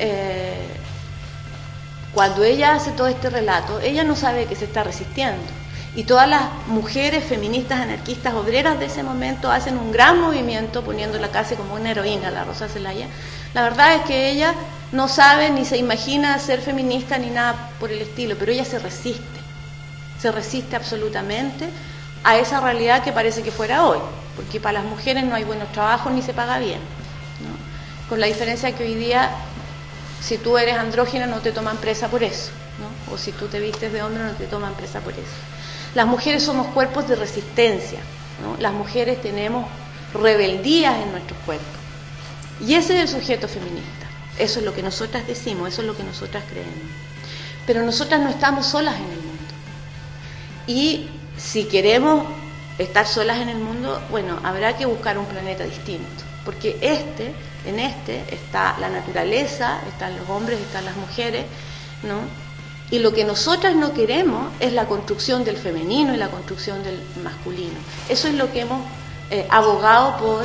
cuando ella hace todo este relato, ella no sabe que se está resistiendo. Y todas las mujeres feministas, anarquistas, obreras de ese momento hacen un gran movimiento poniéndola casi como una heroína, la Rosa Zelaya. La verdad es que ella no sabe ni se imagina ser feminista ni nada por el estilo, pero ella se resiste absolutamente a esa realidad que parece que fuera hoy, porque para las mujeres no hay buenos trabajos ni se paga bien, ¿no? Con la diferencia que hoy día, si tú eres andrógina no te toman presa por eso, ¿no? O si tú te vistes de hombre no te toman presa por eso. Las mujeres somos cuerpos de resistencia, ¿no? Las mujeres tenemos rebeldías en nuestros cuerpos, y ese es el sujeto feminista. Eso es lo que nosotras decimos, eso es lo que nosotras creemos. Pero nosotras no estamos solas en el mundo, y si queremos estar solas en el mundo, bueno, habrá que buscar un planeta distinto. porque en este está la naturaleza, están los hombres, están las mujeres, ¿no? Y lo que nosotras no queremos es la construcción del femenino y la construcción del masculino. Eso es lo que hemos abogado por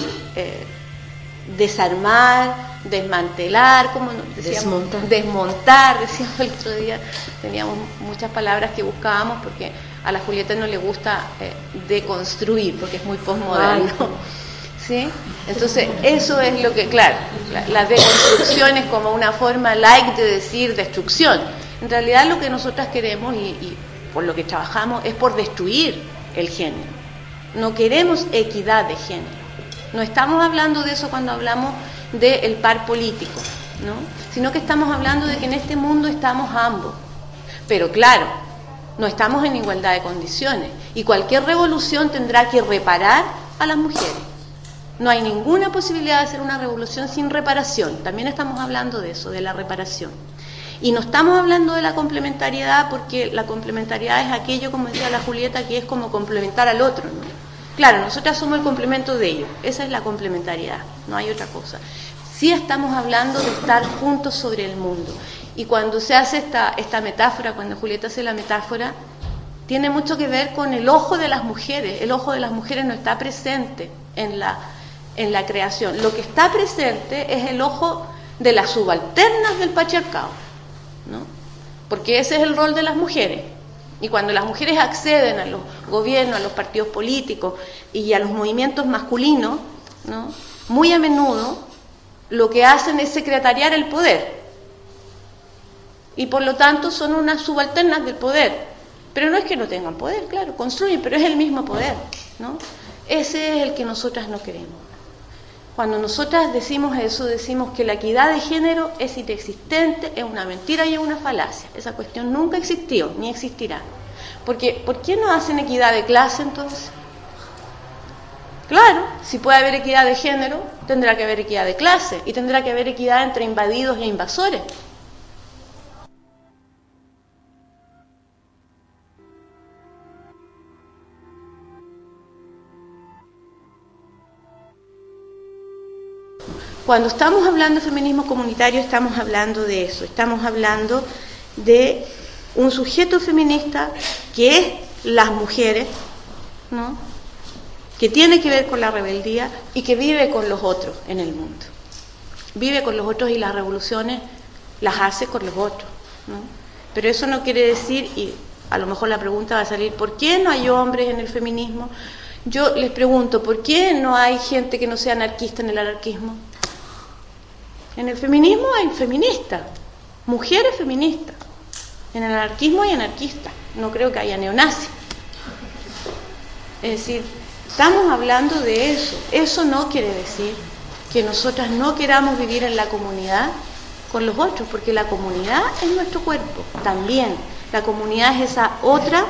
desarmar, desmantelar, como decíamos, desmontar, decíamos el otro día, teníamos muchas palabras que buscábamos porque a la Julieta no le gusta deconstruir, porque es muy postmoderno, ¿sí? Entonces eso es lo que, claro, la deconstrucción es como una forma light de decir destrucción. En realidad lo que nosotras queremos y por lo que trabajamos es por destruir el género. No queremos equidad de género. No estamos hablando de eso cuando hablamos del par político, ¿no? Sino que estamos hablando de que en este mundo estamos ambos. Pero claro, no estamos en igualdad de condiciones y cualquier revolución tendrá que reparar a las mujeres. No hay ninguna posibilidad de hacer una revolución sin reparación. También estamos hablando de eso, de la reparación. Y no estamos hablando de la complementariedad porque la complementariedad es aquello, como decía la Julieta, que es como complementar al otro, ¿no? Claro, nosotras somos el complemento de ellos, esa es la complementariedad, no hay otra cosa. Sí estamos hablando de estar juntos sobre el mundo. Y cuando se hace esta metáfora, cuando Julieta hace la metáfora, tiene mucho que ver con el ojo de las mujeres. El ojo de las mujeres no está presente en la creación. Lo que está presente es el ojo de las subalternas del patriarcado, ¿no? Porque ese es el rol de las mujeres. Y cuando las mujeres acceden a los gobiernos, a los partidos políticos y a los movimientos masculinos, ¿no? Muy a menudo lo que hacen es secretariar el poder. Y por lo tanto son unas subalternas del poder. Pero no es que no tengan poder, claro, construyen, pero es el mismo poder, ¿no? Ese es el que nosotras no queremos. Cuando nosotras decimos eso, decimos que la equidad de género es inexistente, es una mentira y es una falacia. Esa cuestión nunca existió, ni existirá. Porque, ¿por qué no hacen equidad de clase entonces? Claro, si puede haber equidad de género, tendrá que haber equidad de clase y tendrá que haber equidad entre invadidos e invasores. Cuando estamos hablando de feminismo comunitario, estamos hablando de eso, estamos hablando de un sujeto feminista que es las mujeres, ¿no? Que tiene que ver con la rebeldía y que vive con los otros en el mundo. Vive con los otros y las revoluciones las hace con los otros, ¿no? Pero eso no quiere decir, y a lo mejor la pregunta va a salir, ¿por qué no hay hombres en el feminismo? Yo les pregunto, ¿por qué no hay gente que no sea anarquista en el anarquismo? En el feminismo hay feministas, mujeres feministas. En el anarquismo hay anarquistas. No creo que haya neonazis. Es decir, estamos hablando de eso. Eso no quiere decir que nosotras no queramos vivir en la comunidad con los otros, porque la comunidad es nuestro cuerpo. También la comunidad es esa otra,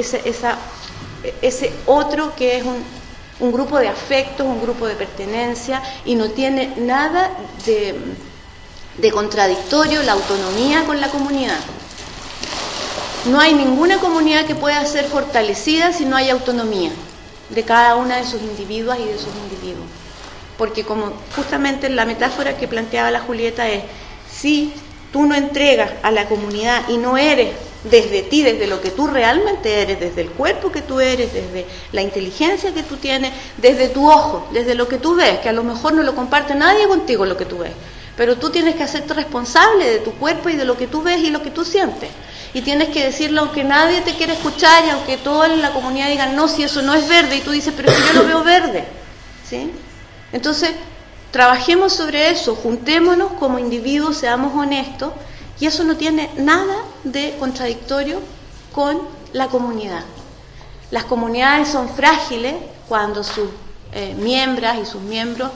ese otro que es un grupo de afectos, un grupo de pertenencia, y no tiene nada de contradictorio la autonomía con la comunidad. No hay ninguna comunidad que pueda ser fortalecida si no hay autonomía de cada una de sus individuas y de sus individuos. Porque como justamente la metáfora que planteaba la Julieta es, si tú no entregas a la comunidad y no eres desde ti, desde lo que tú realmente eres, desde el cuerpo que tú eres, desde la inteligencia que tú tienes, desde tu ojo, desde lo que tú ves, que a lo mejor no lo comparte nadie contigo lo que tú ves, pero tú tienes que hacerte responsable de tu cuerpo y de lo que tú ves y lo que tú sientes. Y tienes que decirlo aunque nadie te quiera escuchar y aunque toda la comunidad diga, no, si eso no es verde, y tú dices, pero si yo lo veo verde, ¿sí? Entonces, trabajemos sobre eso, juntémonos como individuos, seamos honestos, y eso no tiene nada de contradictorio con la comunidad. Las comunidades son frágiles cuando sus miembros y sus miembros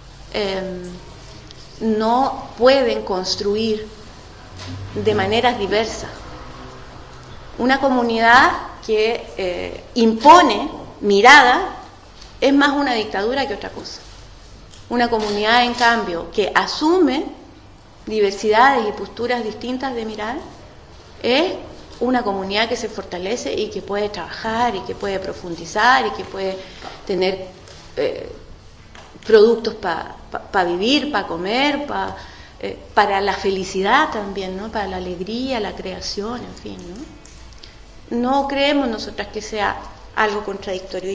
no pueden construir de maneras diversas. Una comunidad que impone mirada es más una dictadura que otra cosa. Una comunidad, en cambio, que asume diversidades y posturas distintas de mirar, es una comunidad que se fortalece y que puede trabajar y que puede profundizar y que puede tener productos para vivir, para comer, para la felicidad también, ¿no? Para la alegría, la creación, en fin, ¿no? No creemos nosotras que sea algo contradictorio.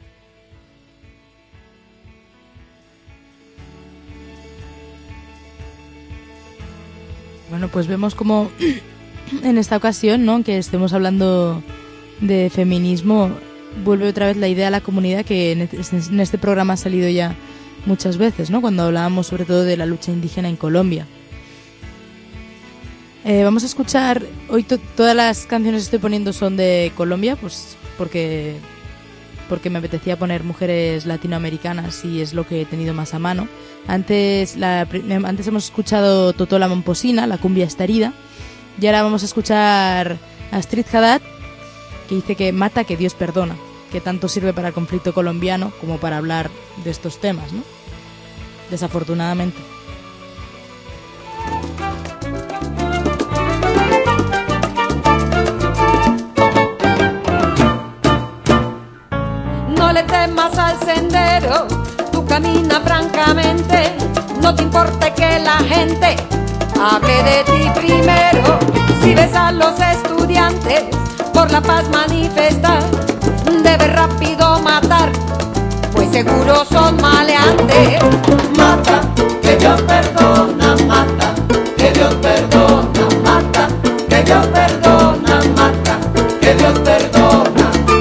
Bueno, pues vemos como en esta ocasión, ¿no?, que estemos hablando de feminismo, vuelve otra vez la idea a la comunidad que en este programa ha salido ya muchas veces, ¿no?, cuando hablábamos sobre todo de la lucha indígena en Colombia. Vamos a escuchar, hoy todas las canciones que estoy poniendo son de Colombia, pues porque me apetecía poner mujeres latinoamericanas y es lo que he tenido más a mano. Antes hemos escuchado Totó la Momposina, la cumbia está herida, y ahora vamos a escuchar a Astrid Haddad, que dice que mata, que Dios perdona, que tanto sirve para el conflicto colombiano como para hablar de estos temas, ¿no? Desafortunadamente. No le temas al sendero, tú camina francamente, no te importe que la gente hable de ti primero. Si ves a los estudiantes por la paz manifestar, debes rápido matar, pues seguro son maleantes. Mata, que Dios perdona, mata, que Dios perdona, mata, que Dios perdona, mata, que Dios perdona.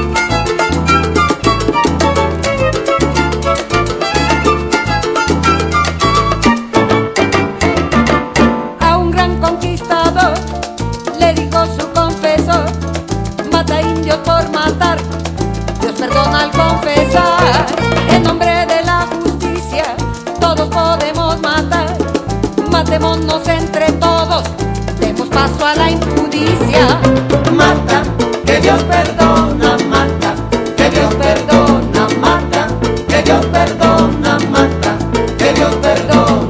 A un gran conquistador le dijo su confesor, mata indios por matar, Dios perdona al confesar. En nombre de la justicia todos podemos matar, matémonos entre todos, demos paso a la impudicia. Mata, que Dios perdona, mata, que Dios perdona, mata, que Dios perdona, mata, que Dios perdona.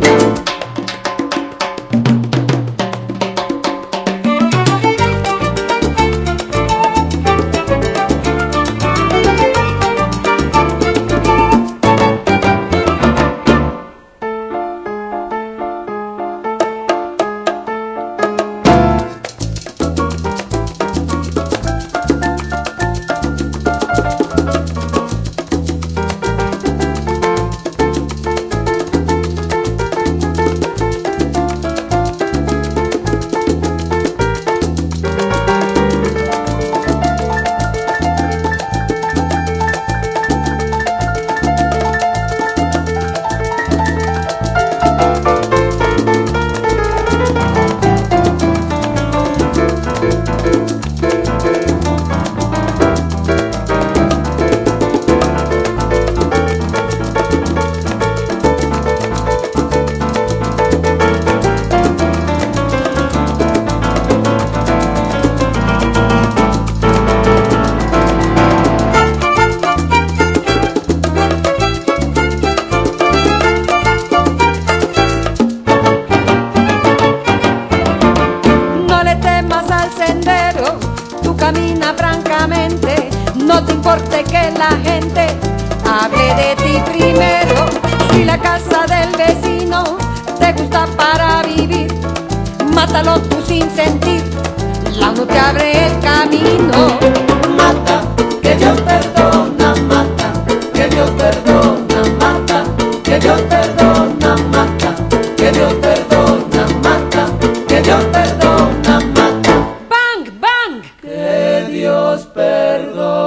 no te importe que la gente hable de ti primero. Si la casa del vecino te gusta para vivir, mátalo tú sin sentir, la ONU te abre el camino. Mata, que Dios perdona, mata, que Dios perdona, mata, que Dios perdona, mata, que Dios perdona, mata, que Dios perdona, mata. ¡Bang, bang! Que Dios perdona.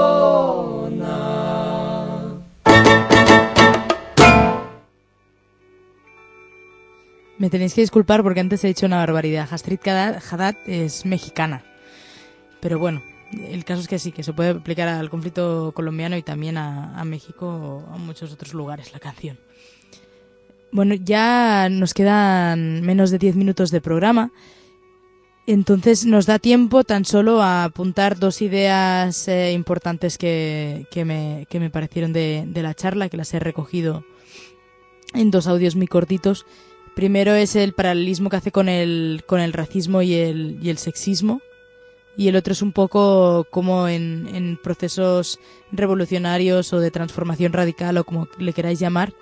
Me tenéis que disculpar porque antes he dicho una barbaridad. Astrid Haddad es mexicana. Pero bueno, el caso es que sí, que se puede aplicar al conflicto colombiano y también a México o a muchos otros lugares la canción. Bueno, ya nos quedan menos de 10 minutos de programa. Entonces nos da tiempo tan solo a apuntar dos ideas importantes que me parecieron de la charla, que las he recogido en dos audios muy cortitos. Primero es el paralelismo que hace con el racismo y el sexismo, y el otro es un poco como en procesos revolucionarios o de transformación radical o como le queráis llamar,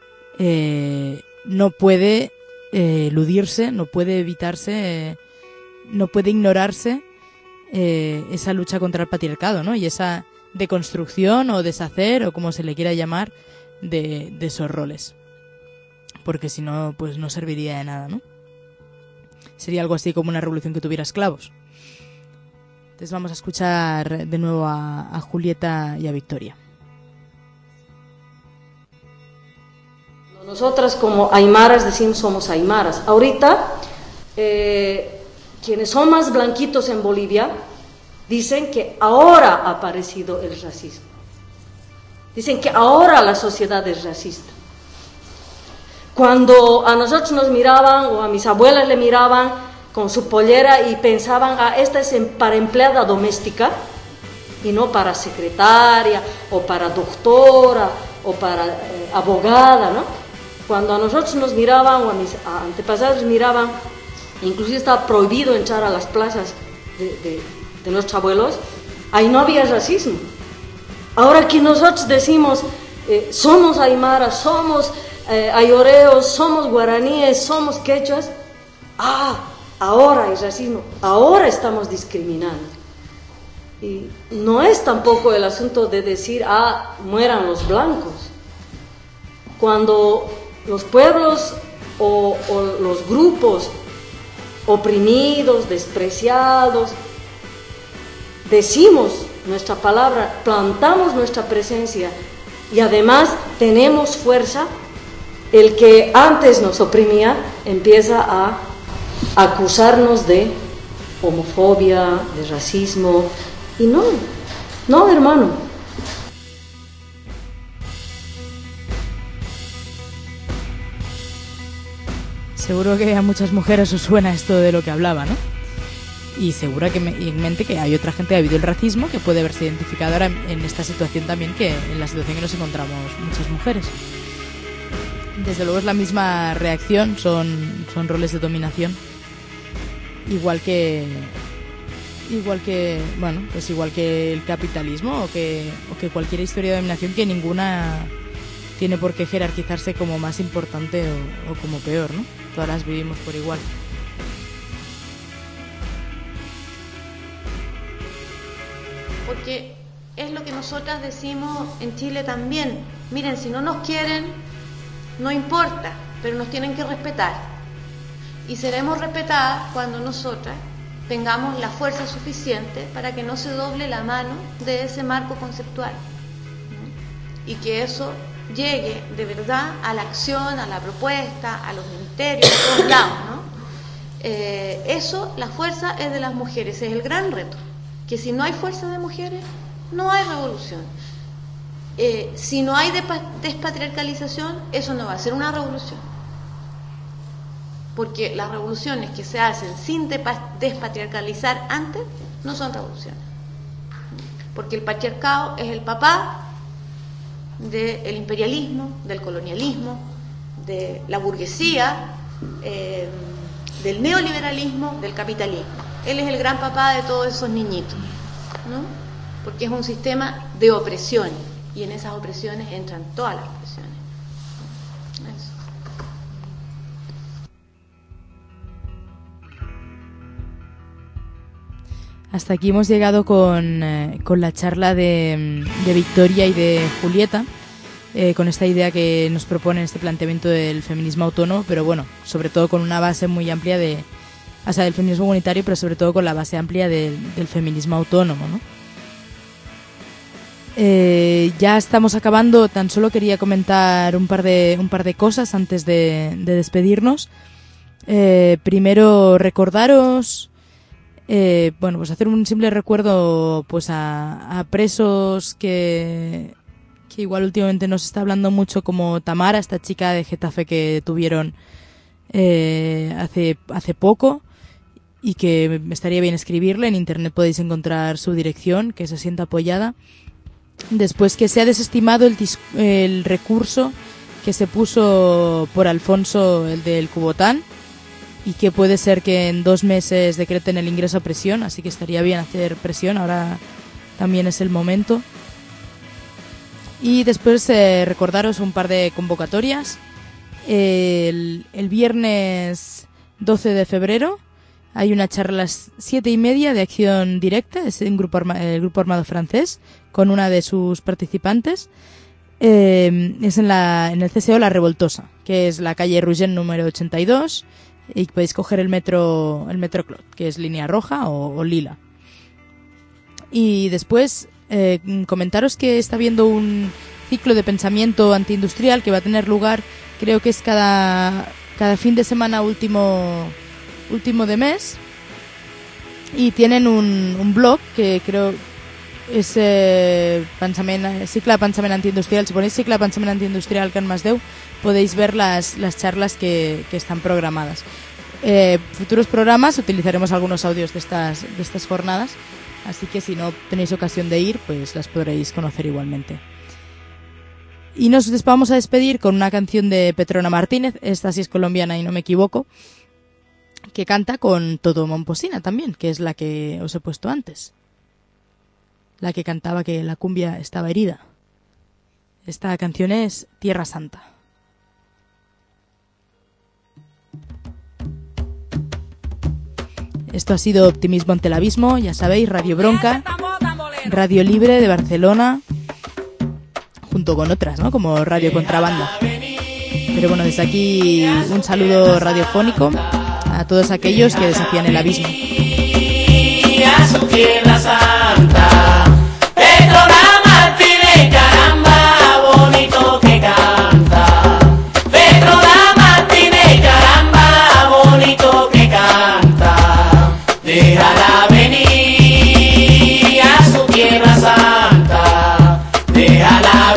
no puede eludirse, no puede evitarse, no puede ignorarse esa lucha contra el patriarcado, ¿no? Y esa deconstrucción o deshacer o como se le quiera llamar de esos roles, porque si no, pues no serviría de nada, ¿no? Sería algo así como una revolución que tuviera esclavos. Entonces vamos a escuchar de nuevo a Julieta y a Victoria. Nosotras como aymaras decimos somos aymaras. Ahorita, quienes son más blanquitos en Bolivia dicen que ahora ha aparecido el racismo. Dicen que ahora la sociedad es racista. Cuando a nosotros nos miraban o a mis abuelas le miraban con su pollera y pensaban, esta es para empleada doméstica y no para secretaria o para doctora o para abogada, ¿no? Cuando a nosotros nos miraban o a mis antepasados miraban, inclusive estaba prohibido entrar a las plazas de nuestros abuelos, ahí no había racismo. Ahora que nosotros decimos, somos aymaras, somos ayoreos, somos guaraníes, somos quechuas, ahora hay racismo, ahora estamos discriminando. Y no es tampoco el asunto de decir, mueran los blancos. Cuando los pueblos o los grupos oprimidos, despreciados, decimos nuestra palabra, plantamos nuestra presencia y además tenemos fuerza, el que antes nos oprimía empieza a acusarnos de homofobia, de racismo, y no, hermano. Seguro que a muchas mujeres os suena esto de lo que hablaba, ¿no? Y seguro que en mente que hay otra gente que ha vivido el racismo que puede verse identificada ahora en esta situación también, que en la situación que nos encontramos muchas mujeres. Desde luego es la misma reacción, son roles de dominación. Igual que el capitalismo o que cualquier historia de dominación, que ninguna tiene por qué jerarquizarse como más importante o como peor, ¿no? Todas las vivimos por igual. Porque es lo que nosotras decimos en Chile también. Miren, si no nos quieren, no importa, pero nos tienen que respetar. Y seremos respetadas cuando nosotras tengamos la fuerza suficiente para que no se doble la mano de ese marco conceptual. Y que eso llegue de verdad a la acción, a la propuesta, a los ministerios, a todos lados, ¿no? Eso, la fuerza es de las mujeres, es el gran reto. Que si no hay fuerza de mujeres, no hay revolución. Si no hay despatriarcalización, eso no va a ser una revolución. Porque las revoluciones que se hacen sin despatriarcalizar antes no son revoluciones. Porque el patriarcado es el papá del imperialismo, del colonialismo, de la burguesía, del neoliberalismo, del capitalismo. Él es el gran papá de todos esos niñitos, ¿no? Porque es un sistema de opresión y en esas opresiones entran todas las opresiones. Eso. Hasta aquí hemos llegado con la charla de Victoria y de Julieta, con esta idea que nos proponen, este planteamiento del feminismo autónomo, pero bueno, sobre todo con una base muy amplia del feminismo comunitario, pero sobre todo con la base amplia del feminismo autónomo, ¿no? Ya estamos acabando, tan solo quería comentar un par de cosas antes de despedirnos. Primero, recordaros, pues hacer un simple recuerdo pues a presos que igual últimamente nos está hablando mucho, como Tamara, esta chica de Getafe que tuvieron hace poco, y que estaría bien escribirle. En internet podéis encontrar su dirección, que se sienta apoyada. Después, que se ha desestimado el recurso que se puso por Alfonso, el del Cubotán, y que puede ser que en 2 meses decreten el ingreso a prisión, así que estaría bien hacer presión, ahora también es el momento. Y después recordaros un par de convocatorias. El viernes 12 de febrero hay una charla a las 7:30 de Acción Directa, es el grupo armado francés, con una de sus participantes. Es en el CSO La Revoltosa, que es la calle Rugent número 82, y podéis coger el metro Clot, que es línea roja o lila. Y después comentaros que está habiendo un ciclo de pensamiento antiindustrial que va a tener lugar, creo que es cada fin de semana último de mes, y tienen un blog que creo és cicle de pensament antiindustrial. Si ponéis cicle de pensament antiindustrial Can Masdeu, podéis ver las charlas que están programadas. Futuros programas utilizaremos algunos audios de estas jornadas, así que si no tenéis ocasión de ir, pues las podréis conocer igualmente. Y nos vamos a despedir con una canción de Petrona Martínez, esta sí es colombiana y no me equivoco, que canta con Toto Momposina también, que es la que os he puesto antes. La que cantaba que la cumbia estaba herida. Esta canción es Tierra Santa. Esto ha sido Optimismo ante el abismo, ya sabéis, Radio Bronca, Radio Libre de Barcelona, junto con otras, ¿no? Como Radio Contrabanda. Pero bueno, desde aquí un saludo radiofónico a todos aquellos que desafían el abismo. A su Tierra Santa, Petrona Martínez, caramba, bonito que canta. Petrona Martínez, caramba, bonito que canta. Déjala venir a su Tierra Santa, déjala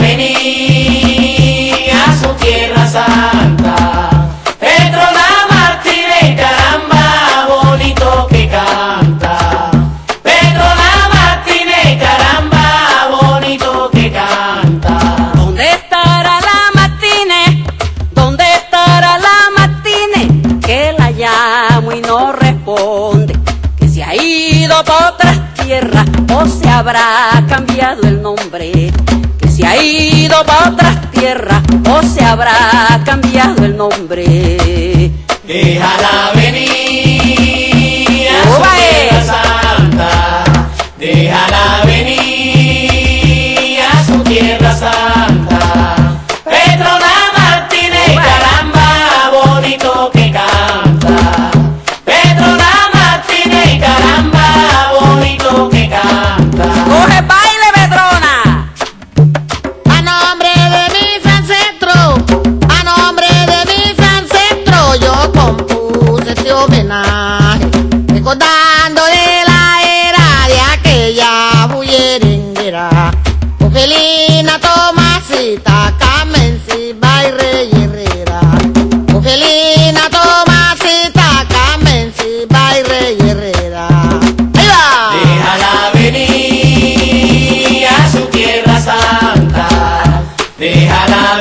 venir a su Tierra Santa. Petrona Martínez, caramba, bonito que canta. Petrona Martínez, caramba, bonito que canta. ¿Dónde estará la Martínez? ¿Dónde estará la Martínez? Que la llamo y no responde. Que se ha ido por otras tierras o se habrá cambiado el nombre. Que se ha ido por otras tierras o se habrá cambiado el nombre. Déjala venir a su Tierra Santa, déjala venir a su Tierra Santa. Petrona Martínez, caramba, bonito que canta. Petrona Martínez, caramba, bonito que canta. ¡Coge baile, Petrona! A nombre de mis ancestros, a nombre de mis ancestros, yo compuse este homenaje, recordando de la era de aquella bullerenguera. Ofelina, Tomasita, Carmen, Silva y Rey Herrera. Ofelina, Tomasita, Carmen, Silva y Rey Herrera. ¡Ahí va! Déjala venir a su Tierra Santa, déjala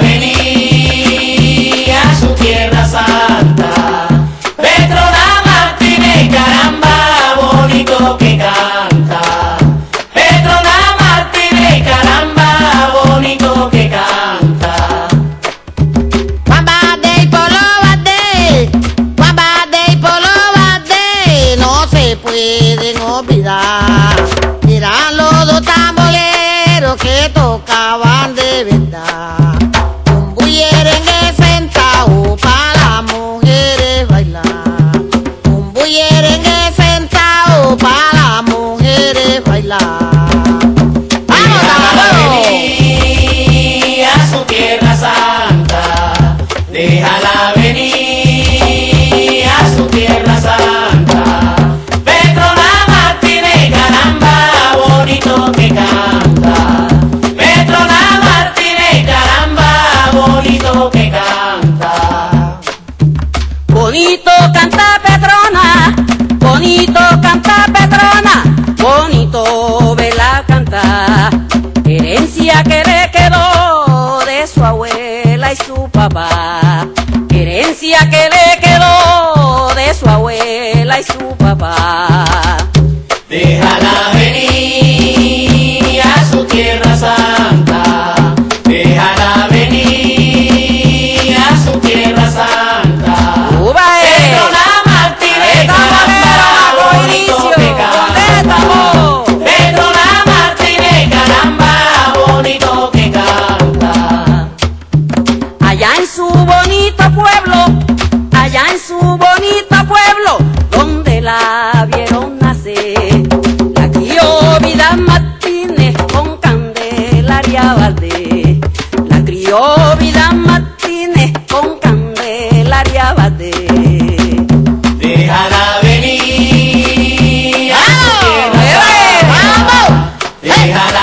venir a su Tierra Santa. Petrona Martínez, caramba, bonito que canta. Petrona Martínez, caramba, bonito que canta. Guambade y polo bade, guambade y polo bade, no se pueden olvidar. Eran los dos tamboleros que tocaban de verdad. Un bullerengue sentado para las mujeres bailar. Un bullerengue sentado para las mujeres bailar. ¡Vamos, Déjala vamos! venir a su Tierra Santa, déjala venir a su Tierra Santa. Petrona Martínez, caramba, bonito que canta. Petrona Martínez, caramba, bonito que canta. Bonito canta Petrona, bonito canta Petrona, bonito verla cantar. Herencia que le quedó de su abuela y su papá. Herencia que le quedó de su bonito pueblo donde la vieron nacer. La crió Vida Martínez con Candelaria Valdés. La crió Vida Martínez con Candelaria Valdés. Déjala venir a su tierra santa. Déjala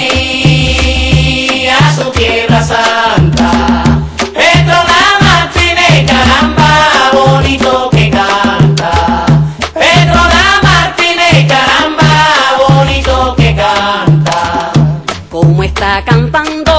venir a su tierra santa. Petrona Martínez, caramba, bonito que canta. Petrona Martínez, caramba, bonito que canta. Como está cantando,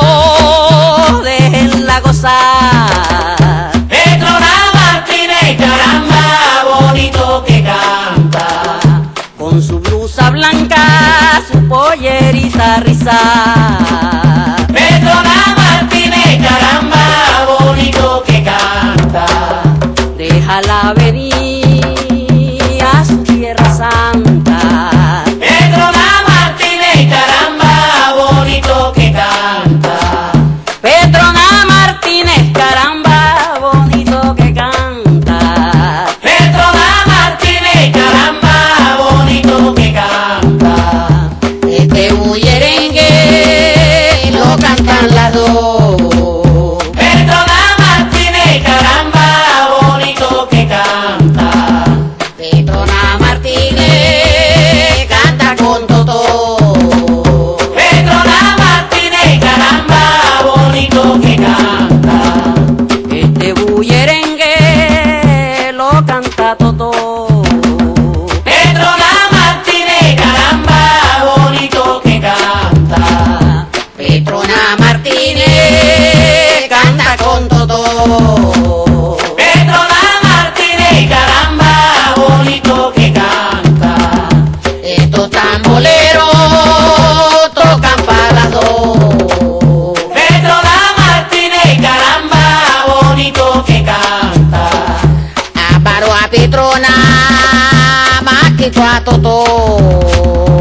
déjenla gozar. Petrona Martínez, caramba, bonito que canta. Con su blusa blanca, su pollerita rizada. Petrona Martínez, caramba, bonito que canta. Déjala venir a su tierra santa. Petrona Martínez, caramba, bonito que canta. Petrona Martínez, caramba, bonito que canta. Petrona Martínez, caramba, bonito que canta. Este bullerengue lo cantan las dos. Petrona Martínez, caramba, bonito que canta. Petrona Martínez canta con Totó. Petrona Martínez, caramba, bonito que canta. Este bullerengue lo canta Totó. Petrona Martínez, caramba, bonito que canta. Petrona Martínez canta con Totó. Petrona Martínez, caramba, bonito que canta. Estos tamboleros tocan para las dos. Petrona Martínez, caramba, bonito que canta. Aparo a Petrona más que a Totó.